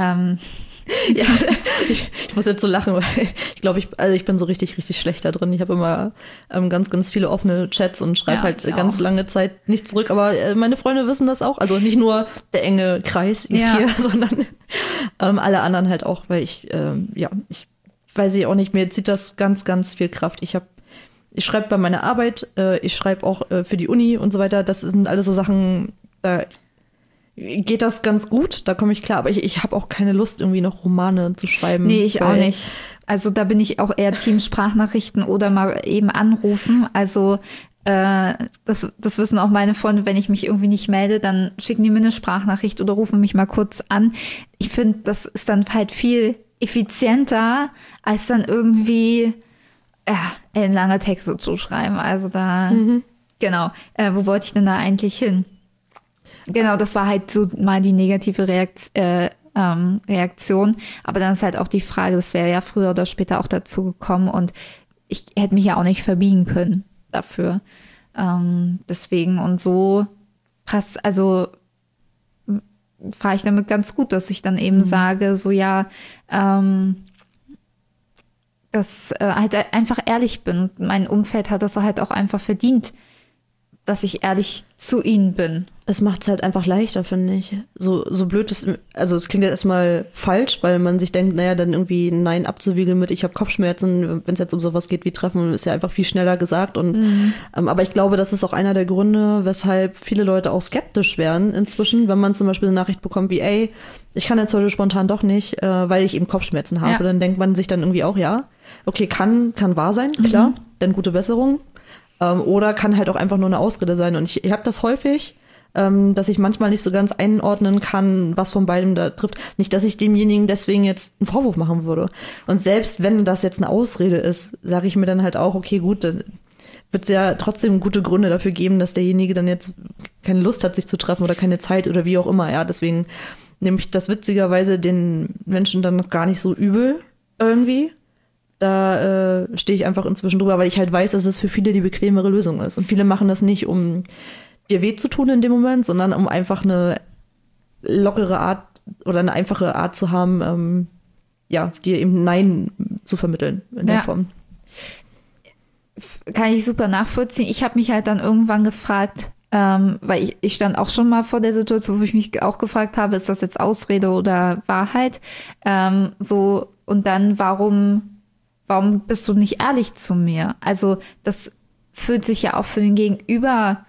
Ja, ich muss jetzt so lachen, weil ich glaube, ich bin so richtig, richtig schlecht da drin. Ich habe immer ganz, ganz viele offene Chats und schreibe halt ganz lange Zeit nicht zurück. Aber meine Freunde wissen das auch. Also nicht nur der enge Kreis, ihr vier, sondern alle anderen halt auch, weil ich weiß ich auch nicht, mir zieht das ganz, ganz viel Kraft. Ich schreibe bei meiner Arbeit, ich schreibe auch für die Uni und so weiter. Das sind alles so Sachen, geht das ganz gut, da komme ich klar, aber ich habe auch keine Lust, irgendwie noch Romane zu schreiben. Nee, ich auch nicht. Also da bin ich auch eher Team Sprachnachrichten oder mal eben anrufen. Also das wissen auch meine Freunde, wenn ich mich irgendwie nicht melde, dann schicken die mir eine Sprachnachricht oder rufen mich mal kurz an. Ich finde, das ist dann halt viel effizienter, als dann irgendwie lange Texte zu schreiben. Also da, genau. Wo wollte ich denn da eigentlich hin? Genau, das war halt so mal die negative Reaktion. Aber dann ist halt auch die Frage, das wäre ja früher oder später auch dazu gekommen und ich hätte mich ja auch nicht verbiegen können dafür. Deswegen und so passt, also fahre ich damit ganz gut, dass ich dann eben sage, so dass halt einfach ehrlich bin. Und mein Umfeld hat das halt auch einfach verdient, dass ich ehrlich zu ihnen bin. Es macht es halt einfach leichter, finde ich. So blöd ist, also es klingt ja erstmal falsch, weil man sich denkt, naja, dann irgendwie ein Nein abzuwiegeln mit, ich habe Kopfschmerzen, wenn es jetzt um sowas geht wie Treffen, ist ja einfach viel schneller gesagt. Und aber ich glaube, das ist auch einer der Gründe, weshalb viele Leute auch skeptisch werden inzwischen, wenn man zum Beispiel eine Nachricht bekommt wie, ey, ich kann jetzt heute spontan doch nicht, weil ich eben Kopfschmerzen habe. Ja. Dann denkt man sich dann irgendwie auch, ja, okay, kann wahr sein, klar, dann gute Besserung. Oder kann halt auch einfach nur eine Ausrede sein. Und ich habe das häufig, dass ich manchmal nicht so ganz einordnen kann, was von beidem da trifft. Nicht, dass ich demjenigen deswegen jetzt einen Vorwurf machen würde. Und selbst wenn das jetzt eine Ausrede ist, sage ich mir dann halt auch, okay, gut, dann wird es ja trotzdem gute Gründe dafür geben, dass derjenige dann jetzt keine Lust hat, sich zu treffen oder keine Zeit oder wie auch immer. Ja, deswegen nehme ich das witzigerweise den Menschen dann noch gar nicht so übel irgendwie. Da stehe ich einfach inzwischen drüber, weil ich halt weiß, dass es für viele die bequemere Lösung ist. Und viele machen das nicht, um dir weh zu tun in dem Moment, sondern um einfach eine lockere Art oder eine einfache Art zu haben, dir eben Nein zu vermitteln in der Form. Kann ich super nachvollziehen. Ich habe mich halt dann irgendwann gefragt, weil ich stand auch schon mal vor der Situation, wo ich mich auch gefragt habe, ist das jetzt Ausrede oder Wahrheit? Und dann, warum bist du nicht ehrlich zu mir? Also das fühlt sich ja auch für den Gegenüber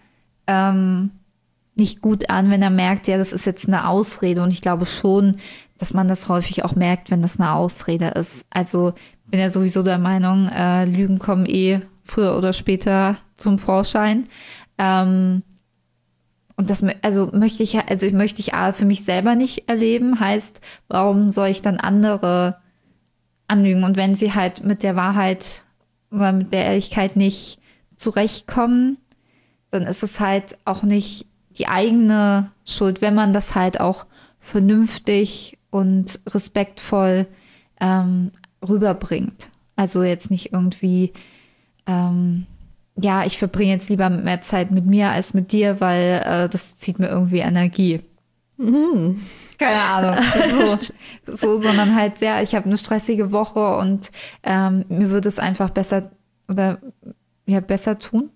nicht gut an, wenn er merkt, ja, das ist jetzt eine Ausrede. Und ich glaube schon, dass man das häufig auch merkt, wenn das eine Ausrede ist. Also bin ja sowieso der Meinung, Lügen kommen früher oder später zum Vorschein. Und das möchte ich für mich selber nicht erleben. Heißt, warum soll ich dann andere anlügen? Und wenn sie halt mit der Wahrheit oder mit der Ehrlichkeit nicht zurechtkommen, dann ist es halt auch nicht die eigene Schuld, wenn man das halt auch vernünftig und respektvoll rüberbringt. Also jetzt nicht irgendwie, ich verbringe jetzt lieber mehr Zeit mit mir als mit dir, weil das zieht mir irgendwie Energie. Keine Ahnung. Sondern halt ich habe eine stressige Woche und mir würde es einfach besser oder besser tun.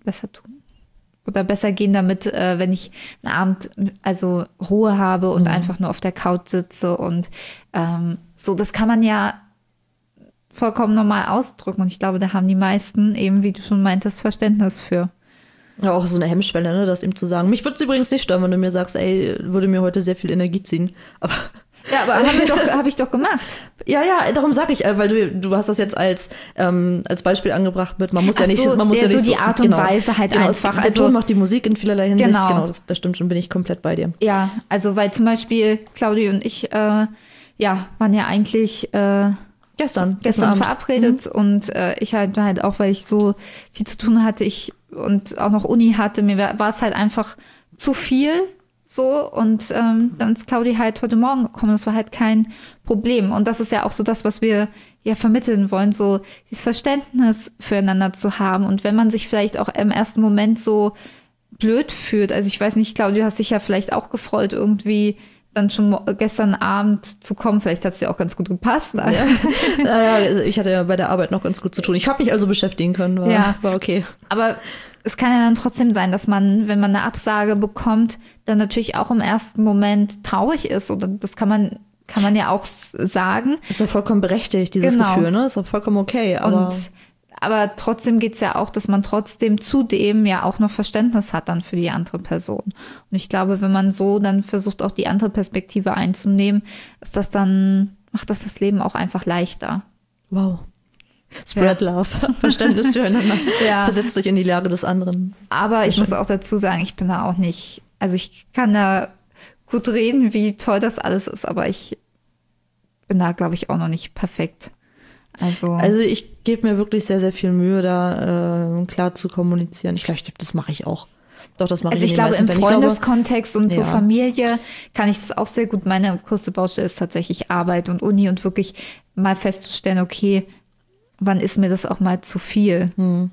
Oder besser gehen damit, wenn ich einen Abend also Ruhe habe und einfach nur auf der Couch sitze und so, das kann man ja vollkommen normal ausdrücken. Und ich glaube, da haben die meisten eben, wie du schon meintest, Verständnis für. Ja, auch so eine Hemmschwelle, ne, das ihm zu sagen. Mich würde es übrigens nicht stören, wenn du mir sagst, ey, würde mir heute sehr viel Energie ziehen. Aber habe ich doch gemacht. Ja, darum sage ich, weil du hast das jetzt als Beispiel angebracht mit, man muss ja nicht so die Art und Weise halt einfach. Der Ton macht die Musik in vielerlei Hinsicht. Genau, das stimmt schon, bin ich komplett bei dir. Ja, also weil zum Beispiel Claudi und ich, waren ja eigentlich gestern verabredet und ich halt auch, weil ich so viel zu tun hatte, und auch noch Uni hatte, mir war es halt einfach zu viel. So, und dann ist Claudi halt heute Morgen gekommen. Das war halt kein Problem. Und das ist ja auch so das, was wir ja vermitteln wollen, so dieses Verständnis füreinander zu haben. Und wenn man sich vielleicht auch im ersten Moment so blöd fühlt, also ich weiß nicht, Claudi, du hast dich ja vielleicht auch gefreut, irgendwie dann schon gestern Abend zu kommen. Vielleicht hat es dir auch ganz gut gepasst. Ja. Naja, ich hatte ja bei der Arbeit noch ganz gut zu tun. Ich habe mich also beschäftigen können, war okay. Aber es kann ja dann trotzdem sein, dass man, wenn man eine Absage bekommt, dann natürlich auch im ersten Moment traurig ist. Oder das kann man ja auch sagen. Ist ja vollkommen berechtigt, dieses Gefühl, ne? Ist auch vollkommen okay. Aber trotzdem geht's ja auch, dass man trotzdem zudem ja auch noch Verständnis hat dann für die andere Person. Und ich glaube, wenn man so dann versucht, auch die andere Perspektive einzunehmen, macht das Leben auch einfach leichter. Wow. Spread Love, Verständnis füreinander. Versetzt sich in die Lage des anderen. Aber ich muss auch dazu sagen, ich bin da auch nicht, also ich kann da gut reden, wie toll das alles ist, aber ich bin da, glaube ich, auch noch nicht perfekt. Also ich gebe mir wirklich sehr, sehr viel Mühe, da klar zu kommunizieren. Ich glaube, das mache ich auch. Doch, das mache ich. Also ich glaube, im Freundeskontext und so Familie kann ich das auch sehr gut. Meine größte Baustelle ist tatsächlich Arbeit und Uni und wirklich mal festzustellen, okay, wann ist mir das auch mal zu viel?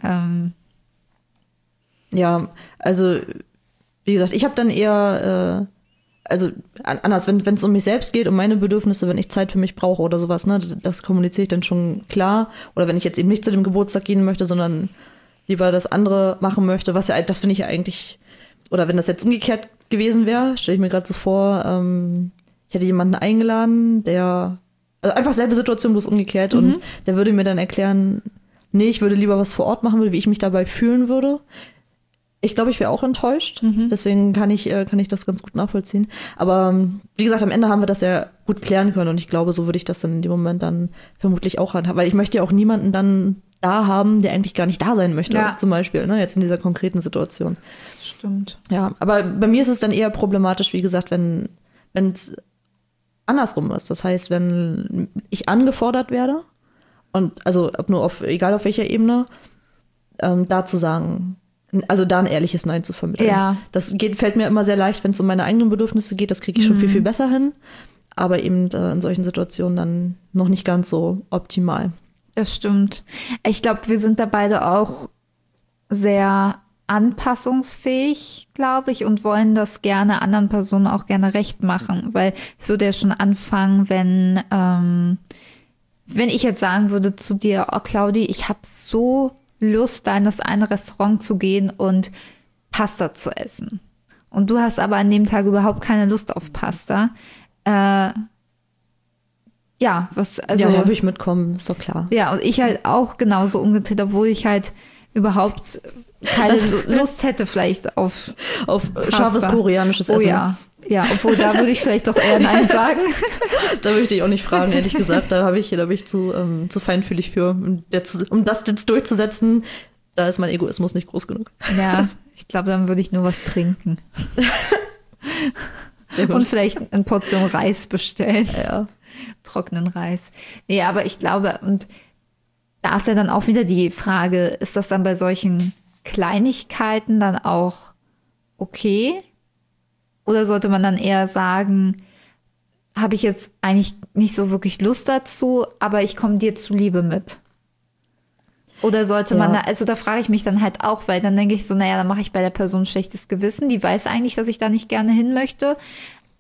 Ja, also wie gesagt, ich habe dann eher anders, wenn es um mich selbst geht, um meine Bedürfnisse, wenn ich Zeit für mich brauche oder sowas, ne, das kommuniziere ich dann schon klar. Oder wenn ich jetzt eben nicht zu dem Geburtstag gehen möchte, sondern lieber das andere machen möchte, das finde ich ja eigentlich, oder wenn das jetzt umgekehrt gewesen wäre, stelle ich mir gerade so vor, ich hätte jemanden eingeladen, also einfach selbe Situation, bloß umgekehrt, und der würde mir dann erklären, nee, ich würde lieber was vor Ort machen, wie ich mich dabei fühlen würde. Ich glaube, ich wäre auch enttäuscht. Deswegen kann ich das ganz gut nachvollziehen. Aber wie gesagt, am Ende haben wir das ja gut klären können. Und ich glaube, so würde ich das dann in dem Moment dann vermutlich auch handhaben. Weil ich möchte ja auch niemanden dann da haben, der eigentlich gar nicht da sein möchte, zum Beispiel, ne, jetzt in dieser konkreten Situation. Stimmt. Ja, aber bei mir ist es dann eher problematisch, wie gesagt, wenn es andersrum ist. Das heißt, wenn ich angefordert werde, und also egal auf welcher Ebene, da zu sagen, also da ein ehrliches Nein zu vermitteln. Ja. Das fällt mir immer sehr leicht, wenn es um meine eigenen Bedürfnisse geht. Das kriege ich schon viel, viel besser hin. Aber eben in solchen Situationen dann noch nicht ganz so optimal. Das stimmt. Ich glaube, wir sind da beide auch sehr anpassungsfähig, glaube ich, und wollen das gerne anderen Personen auch gerne recht machen. Weil es würde ja schon anfangen, wenn ich jetzt sagen würde zu dir, oh Claudi, ich habe so Lust, da in das eine Restaurant zu gehen und Pasta zu essen. Und du hast aber an dem Tag überhaupt keine Lust auf Pasta. Da würde ich mitkommen, ist doch klar. Ja, und ich halt auch genauso umgedreht, obwohl ich halt überhaupt keine Lust hätte vielleicht auf scharfes koreanisches Essen. Oh ja. Ja, obwohl da würde ich vielleicht doch eher Nein sagen. Da würde ich dich auch nicht fragen, ehrlich gesagt. Da habe ich zu feinfühlig für. Um das jetzt durchzusetzen, da ist mein Egoismus nicht groß genug. Ja, ich glaube, dann würde ich nur was trinken. Sehr gut. Und vielleicht eine Portion Reis bestellen. Ja. Trockenen Reis. Nee, aber ich glaube, und da ist ja dann auch wieder die Frage, ist das dann bei solchen Kleinigkeiten dann auch okay? Oder sollte man dann eher sagen, habe ich jetzt eigentlich nicht so wirklich Lust dazu, aber ich komme dir zuliebe mit? Oder sollte man da frage ich mich dann halt auch, weil dann denke ich so, naja, dann mache ich bei der Person ein schlechtes Gewissen. Die weiß eigentlich, dass ich da nicht gerne hin möchte.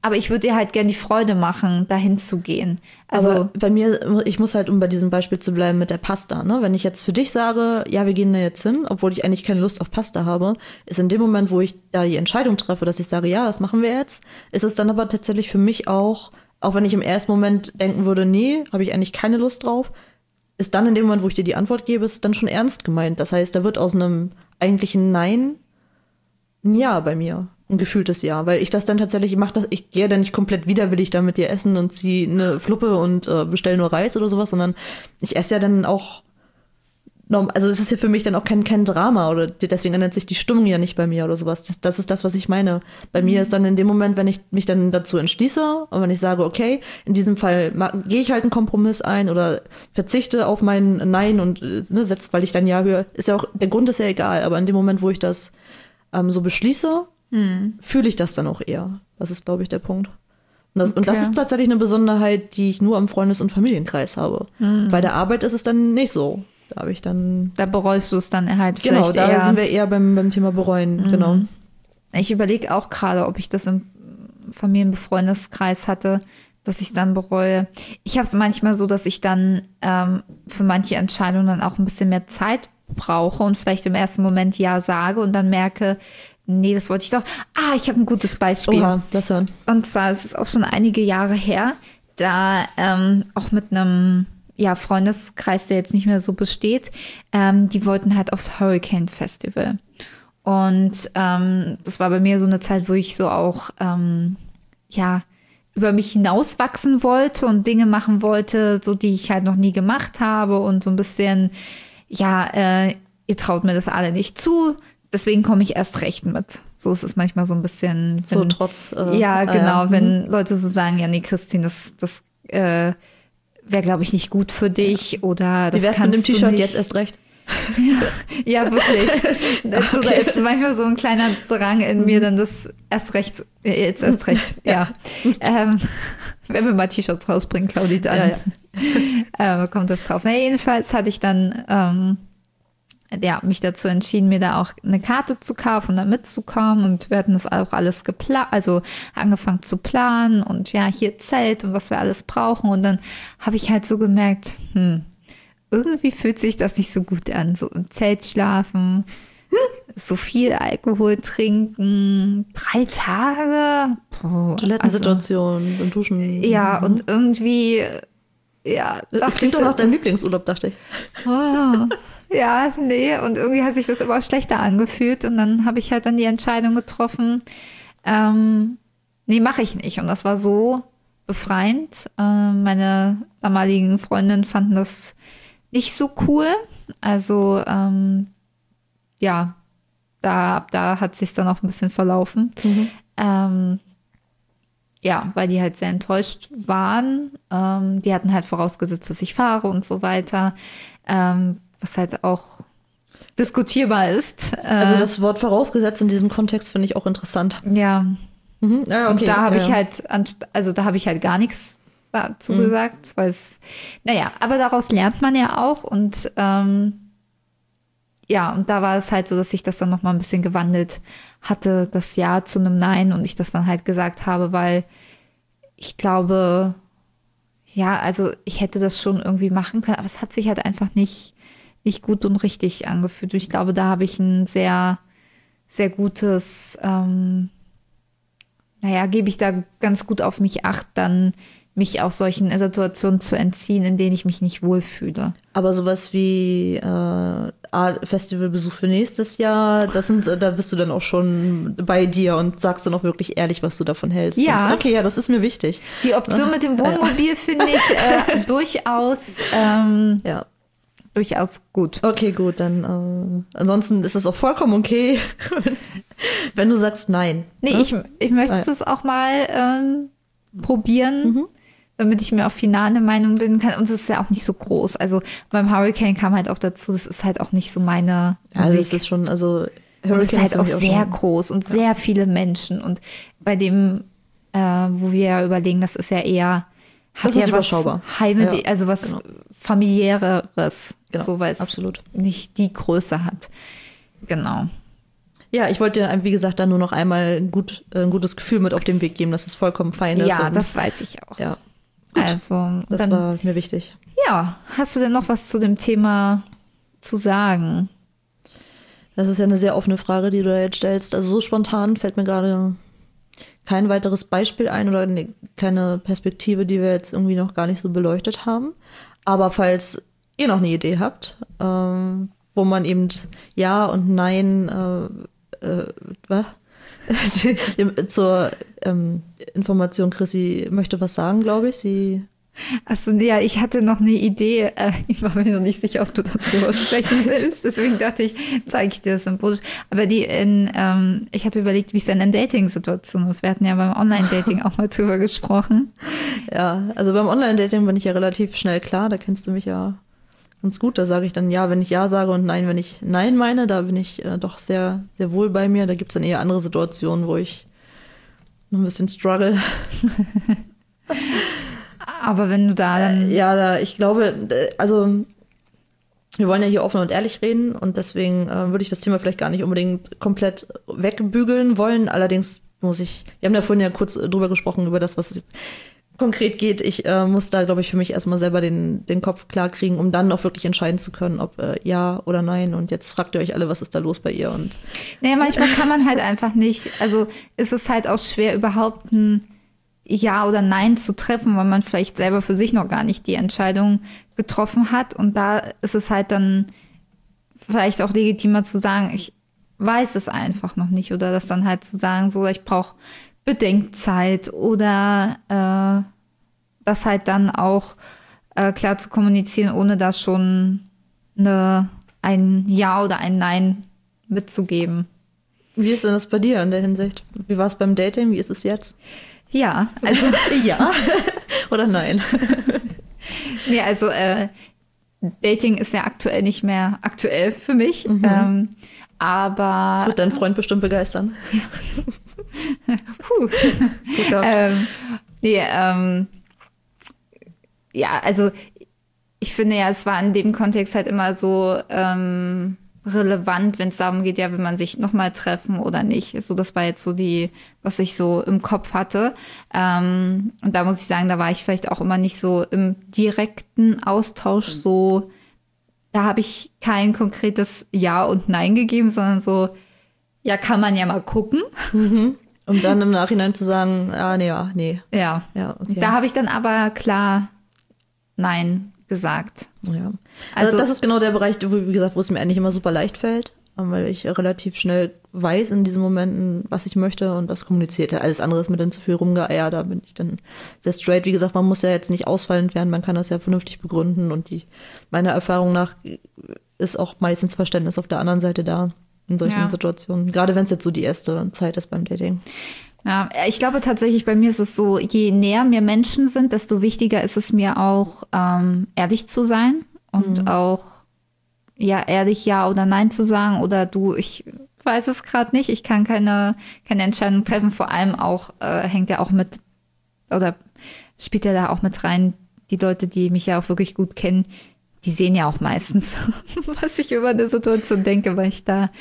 Aber ich würde dir halt gerne die Freude machen, dahin zu gehen. Also aber bei mir, ich muss halt, um bei diesem Beispiel zu bleiben mit der Pasta, ne? Wenn ich jetzt für dich sage, ja, wir gehen da jetzt hin, obwohl ich eigentlich keine Lust auf Pasta habe, ist in dem Moment, wo ich da die Entscheidung treffe, dass ich sage, ja, das machen wir jetzt, ist es dann aber tatsächlich für mich auch wenn ich im ersten Moment denken würde, nee, habe ich eigentlich keine Lust drauf, ist dann in dem Moment, wo ich dir die Antwort gebe, ist es dann schon ernst gemeint. Das heißt, da wird aus einem eigentlichen Nein ein Ja bei mir. Ein gefühltes Ja, weil ich das dann tatsächlich ich gehe dann nicht komplett widerwillig da mit dir essen und ziehe eine Fluppe und bestelle nur Reis oder sowas, sondern ich esse ja dann auch, also es ist ja für mich dann auch kein Drama oder deswegen ändert sich die Stimmung ja nicht bei mir oder sowas. Das ist das, was ich meine. Bei mir ist dann in dem Moment, wenn ich mich dann dazu entschließe und wenn ich sage, okay, in diesem Fall gehe ich halt einen Kompromiss ein oder verzichte auf mein Nein und weil ich dann Ja höre, der Grund ist ja egal, aber in dem Moment, wo ich das so beschließe, fühle ich das dann auch eher. Das ist, glaube ich, der Punkt. Und das ist tatsächlich eine Besonderheit, die ich nur am Freundes- und Familienkreis habe. Bei der Arbeit ist es dann nicht so. Da bereust du es dann halt vielleicht eher. Genau, da sind wir eher beim Thema bereuen, genau. Ich überlege auch gerade, ob ich das im Familienbefreundeskreis hatte, dass ich dann bereue. Ich habe es manchmal so, dass ich dann für manche Entscheidungen dann auch ein bisschen mehr Zeit brauche und vielleicht im ersten Moment Ja sage und dann merke, nee, das wollte ich doch. Ich habe ein gutes Beispiel. Oha, das hören. Und zwar ist es auch schon einige Jahre her, da auch mit einem Freundeskreis, der jetzt nicht mehr so besteht, die wollten halt aufs Hurricane Festival. Und das war bei mir so eine Zeit, wo ich so auch über mich hinauswachsen wollte und Dinge machen wollte, so die ich halt noch nie gemacht habe und so ein bisschen, ihr traut mir das alle nicht zu, deswegen komme ich erst recht mit. So ist es manchmal so ein bisschen. So trotz. Wenn Leute so sagen, ja, nee, Christine, das wäre, glaube ich, nicht gut für dich oder das Wie wär's mit dem T-Shirt jetzt erst recht? Ja, wirklich. Also, Okay. Da ist manchmal so ein kleiner Drang in mir, dann das jetzt erst recht. Ja. Wenn wir mal T-Shirts rausbringen, Claudi, dann kommt das drauf. Jedenfalls hatte ich dann mich dazu entschieden, mir da auch eine Karte zu kaufen und da mitzukommen. Und wir hatten das auch alles angefangen zu planen und hier Zelt und was wir alles brauchen. Und dann habe ich halt so gemerkt, irgendwie fühlt sich das nicht so gut an. So im Zelt schlafen, so viel Alkohol trinken, 3 Tage. Toilettensituation und Duschen. Ja, und irgendwie, Klingt doch nach deinem Lieblingsurlaub, dachte ich. Und irgendwie hat sich das immer schlechter angefühlt. Und dann habe ich halt dann die Entscheidung getroffen, mache ich nicht. Und das war so befreiend. Meine damaligen Freundinnen fanden das nicht so cool. Also, da hat sich dann auch ein bisschen verlaufen. Weil die halt sehr enttäuscht waren. Die hatten halt vorausgesetzt, dass ich fahre und so weiter. Was halt auch diskutierbar ist. Also das Wort vorausgesetzt in diesem Kontext finde ich auch interessant. Ja. Ja, okay. Und da habe ich halt gar nichts dazu gesagt. Aber daraus lernt man ja auch. Und und da war es halt so, dass ich das dann noch mal ein bisschen gewandelt hatte, das Ja zu einem Nein, und ich das dann halt gesagt habe, weil ich glaube, also ich hätte das schon irgendwie machen können, aber es hat sich halt einfach nicht gut und richtig angefühlt. Und ich glaube, da habe ich ein sehr, sehr gutes, gebe ich da ganz gut auf mich Acht, dann mich auch solchen Situationen zu entziehen, in denen ich mich nicht wohlfühle. Aber sowas wie Festivalbesuch für nächstes Jahr, da bist du dann auch schon bei dir und sagst dann auch wirklich ehrlich, was du davon hältst. Ja. Und, okay, das ist mir wichtig. Die Option mit dem Wohnmobil finde ich durchaus durchaus gut. Okay, gut, dann ansonsten ist es auch vollkommen okay, wenn du sagst nein. Nee, ich möchte das auch mal probieren, damit ich mir auch final eine Meinung bilden kann. Und es ist ja auch nicht so groß. Also beim Hurricane kam halt auch dazu, das ist halt auch nicht so meine Musik. Also es ist schon, Hurricane und es ist halt auch sehr groß und sehr viele Menschen. Und bei dem, wo wir ja überlegen, das ist ja eher, hat ja was also was familiäreres. Genau, so, weil es absolut nicht die Größe hat. Genau. Ja, ich wollte dir, wie gesagt, dann nur noch einmal ein gutes Gefühl mit auf den Weg geben, dass es vollkommen fein ist. Ja, das weiß ich auch. Ja, gut. Also, das war mir wichtig. Ja, hast du denn noch was zu dem Thema zu sagen? Das ist ja eine sehr offene Frage, die du da jetzt stellst. Also so spontan fällt mir gerade kein weiteres Beispiel ein oder eine kleine Perspektive, die wir jetzt irgendwie noch gar nicht so beleuchtet haben. Aber falls ihr noch eine Idee habt, wo man eben Ja und Nein zur Information, Chrissy möchte was sagen, glaube ich. Sie Achso, ja, ich hatte noch eine Idee. Ich war mir noch nicht sicher, ob du darüber sprechen willst. Deswegen dachte ich, zeige ich dir das symbolisch. Aber ich hatte überlegt, wie es denn in Dating-Situationen ist. Wir hatten ja beim Online-Dating auch mal drüber gesprochen. Ja, also beim Online-Dating bin ich ja relativ schnell klar. Da kennst du mich ja ganz gut. Da sage ich dann Ja, wenn ich Ja sage und Nein, wenn ich Nein meine. Da bin ich doch sehr, sehr wohl bei mir. Da gibt es dann eher andere Situationen, wo ich noch ein bisschen struggle. Aber wenn du da dann... ich glaube, also wir wollen ja hier offen und ehrlich reden und deswegen würde ich das Thema vielleicht gar nicht unbedingt komplett wegbügeln wollen. Allerdings wir haben ja vorhin ja kurz drüber gesprochen, über das, was es jetzt konkret geht. Ich muss da, glaube ich, für mich erstmal selber den Kopf klar kriegen, um dann auch wirklich entscheiden zu können, ob ja oder nein. Und jetzt fragt ihr euch alle, was ist da los bei ihr? Und naja, manchmal kann man halt einfach nicht, also ist es halt auch schwer, überhaupt ein Ja oder Nein zu treffen, weil man vielleicht selber für sich noch gar nicht die Entscheidung getroffen hat. Und da ist es halt dann vielleicht auch legitimer zu sagen, ich weiß es einfach noch nicht. Oder das dann halt zu sagen, so, ich brauche Bedenkzeit oder das halt dann auch klar zu kommunizieren, ohne da schon ein Ja oder ein Nein mitzugeben. Wie ist denn das bei dir in der Hinsicht? Wie war es beim Dating? Wie ist es jetzt? Ja, also ja oder nein? Nee, also Dating ist ja aktuell nicht mehr aktuell für mich. Aber das wird dein Freund bestimmt begeistern. Ja, also ich finde ja, es war in dem Kontext halt immer so relevant, wenn es darum geht, ja, will man sich nochmal treffen oder nicht. So, das war jetzt so was ich so im Kopf hatte. Und da muss ich sagen, da war ich vielleicht auch immer nicht so im direkten Austausch so, da habe ich kein konkretes Ja und Nein gegeben, sondern so, ja, kann man ja mal gucken. Um dann im Nachhinein zu sagen, nee. Ja. Okay. Da habe ich dann aber klar Nein gesagt. Ja. Also das ist genau der Bereich, wie gesagt, wo es mir eigentlich immer super leicht fällt, weil ich relativ schnell weiß in diesen Momenten, was ich möchte und das kommuniziert. Alles andere ist mir dann zu viel rumgeeiert, da bin ich dann sehr straight. Wie gesagt, man muss ja jetzt nicht ausfallend werden, man kann das ja vernünftig begründen und meiner Erfahrung nach ist auch meistens Verständnis auf der anderen Seite da in solchen Situationen. Gerade wenn es jetzt so die erste Zeit ist beim Dating. Ja, ich glaube tatsächlich, bei mir ist es so, je näher mir Menschen sind, desto wichtiger ist es mir auch, ehrlich zu sein und auch, ja, ehrlich Ja oder Nein zu sagen oder ich weiß es gerade nicht, ich kann keine Entscheidung treffen, vor allem auch, hängt ja auch mit, oder spielt ja da auch mit rein, die Leute, die mich ja auch wirklich gut kennen, die sehen ja auch meistens, was ich über eine Situation denke, weil ich da,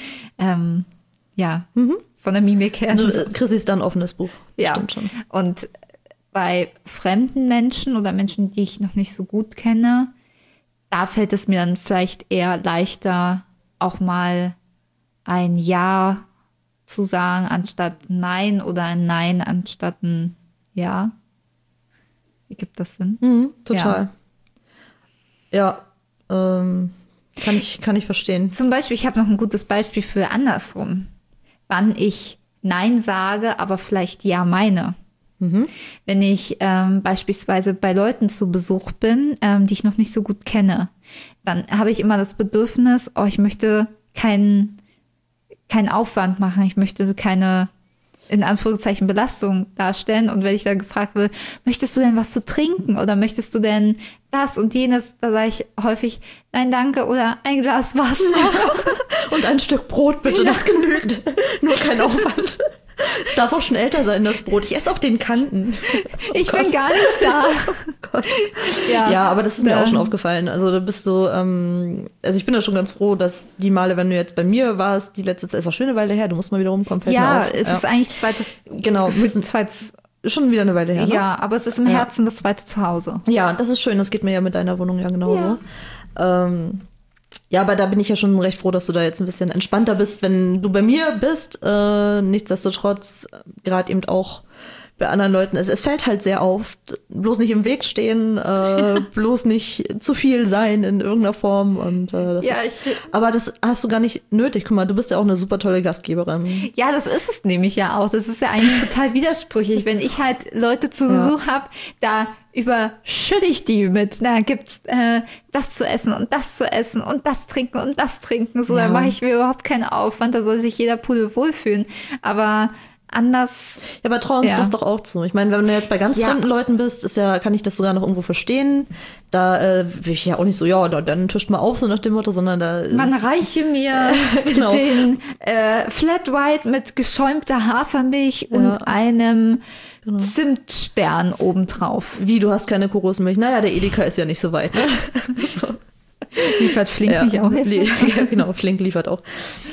von der Mimik her. Chrissy ist dann ein offenes Buch. Ja, stimmt schon. Und bei fremden Menschen oder Menschen, die ich noch nicht so gut kenne, da fällt es mir dann vielleicht eher leichter, auch mal ein Ja zu sagen, anstatt Nein oder ein Nein anstatt ein Ja. Wie gibt das Sinn? Total. Ja, kann ich verstehen. Zum Beispiel, ich habe noch ein gutes Beispiel für andersrum. Wann ich Nein sage, aber vielleicht Ja meine. Wenn ich beispielsweise bei Leuten zu Besuch bin, die ich noch nicht so gut kenne, dann habe ich immer das Bedürfnis, ich möchte keinen Aufwand machen, ich möchte keine, in Anführungszeichen, Belastung darstellen. Und wenn ich dann gefragt wird, möchtest du denn was zu trinken oder möchtest du denn das und jenes, da sage ich häufig, nein, danke oder ein Glas Wasser. Und ein Stück Brot, bitte, das genügt. Nur kein Aufwand. Es darf auch schon älter sein, das Brot. Ich esse auch den Kanten. Ich bin gar nicht da. Oh Gott. Ja, aber das ist mir auch schon aufgefallen. Also da bist du, also ich bin da schon ganz froh, dass die Male, wenn du jetzt bei mir warst, die letzte Zeit ist auch schon eine Weile her, du musst mal wieder rumkommen, fällt mir auf. Es ist eigentlich zweites schon wieder eine Weile her, ne? Ja, aber es ist im Herzen das zweite Zuhause. Ja, das ist schön, das geht mir ja mit deiner Wohnung ja genauso. Ja, aber da bin ich ja schon recht froh, dass du da jetzt ein bisschen entspannter bist, wenn du bei mir bist. Nichtsdestotrotz, gerade eben auch bei anderen Leuten. Es fällt halt sehr auf, bloß nicht im Weg stehen, bloß nicht zu viel sein in irgendeiner Form. Und aber das hast du gar nicht nötig. Guck mal, du bist ja auch eine super tolle Gastgeberin. Ja, das ist es nämlich ja auch. Das ist ja eigentlich total widersprüchlich. Wenn ich halt Leute zu Besuch habe, da überschütte ich die mit. Da gibt's das zu essen und das zu essen und das trinken und das trinken. So, da mache ich mir überhaupt keinen Aufwand. Da soll sich jeder Pudel wohlfühlen. Aber anders. Ja, aber trau uns das doch auch zu. Ich meine, wenn du jetzt bei ganz fremden Leuten bist, kann ich das sogar noch irgendwo verstehen. Da will ich ja auch nicht so, dann tischt mal auf, so nach dem Motto, sondern da. Man reiche mir den Flat White mit geschäumter Hafermilch und einem Zimtstern obendrauf. Wie, du hast keine Kokosmilch? Naja, der Edeka ist ja nicht so weit, ne? So. Liefert Flink nicht auch. Ja, genau, Flink liefert auch.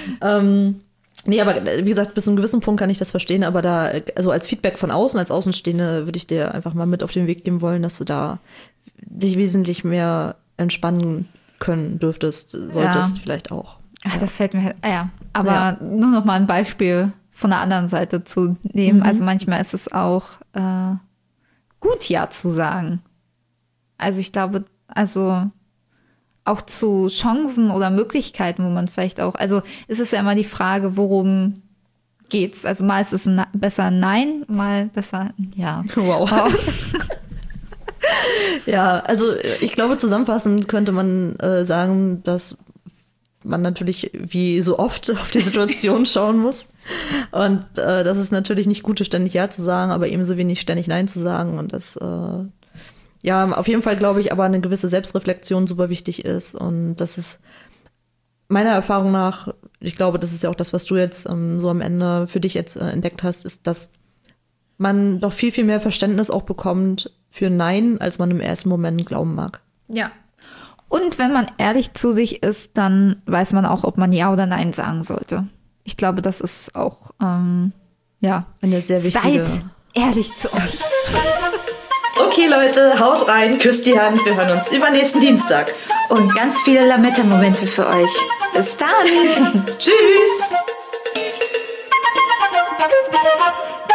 Nee, aber wie gesagt, bis zu einem gewissen Punkt kann ich das verstehen, aber da, also als Feedback von außen, als Außenstehende, würde ich dir einfach mal mit auf den Weg geben wollen, dass du da dich wesentlich mehr entspannen können solltest vielleicht auch. Ach, das fällt mir halt, aber nur noch mal ein Beispiel von der anderen Seite zu nehmen. Also manchmal ist es auch gut, Ja zu sagen. Also ich glaube, auch zu Chancen oder Möglichkeiten, wo man vielleicht auch, also es ist ja immer die Frage, worum geht's? Also mal ist es besser Nein, mal besser Ja. Wow. Ja, also ich glaube, zusammenfassend könnte man sagen, dass man natürlich wie so oft auf die Situation schauen muss und dass es natürlich nicht gut ist, ständig Ja zu sagen, aber ebenso wenig ständig Nein zu sagen und das auf jeden Fall glaube ich, aber eine gewisse Selbstreflexion super wichtig ist und das ist meiner Erfahrung nach, ich glaube, das ist ja auch das, was du jetzt so am Ende für dich jetzt entdeckt hast, ist, dass man doch viel, viel mehr Verständnis auch bekommt für Nein, als man im ersten Moment glauben mag. Ja. Und wenn man ehrlich zu sich ist, dann weiß man auch, ob man Ja oder Nein sagen sollte. Ich glaube, das ist auch, eine sehr wichtige... Seid ehrlich zu euch. Okay, Leute, haut rein, küsst die Hand. Wir hören uns übernächsten Dienstag. Und ganz viele Lametta-Momente für euch. Bis dann. Tschüss.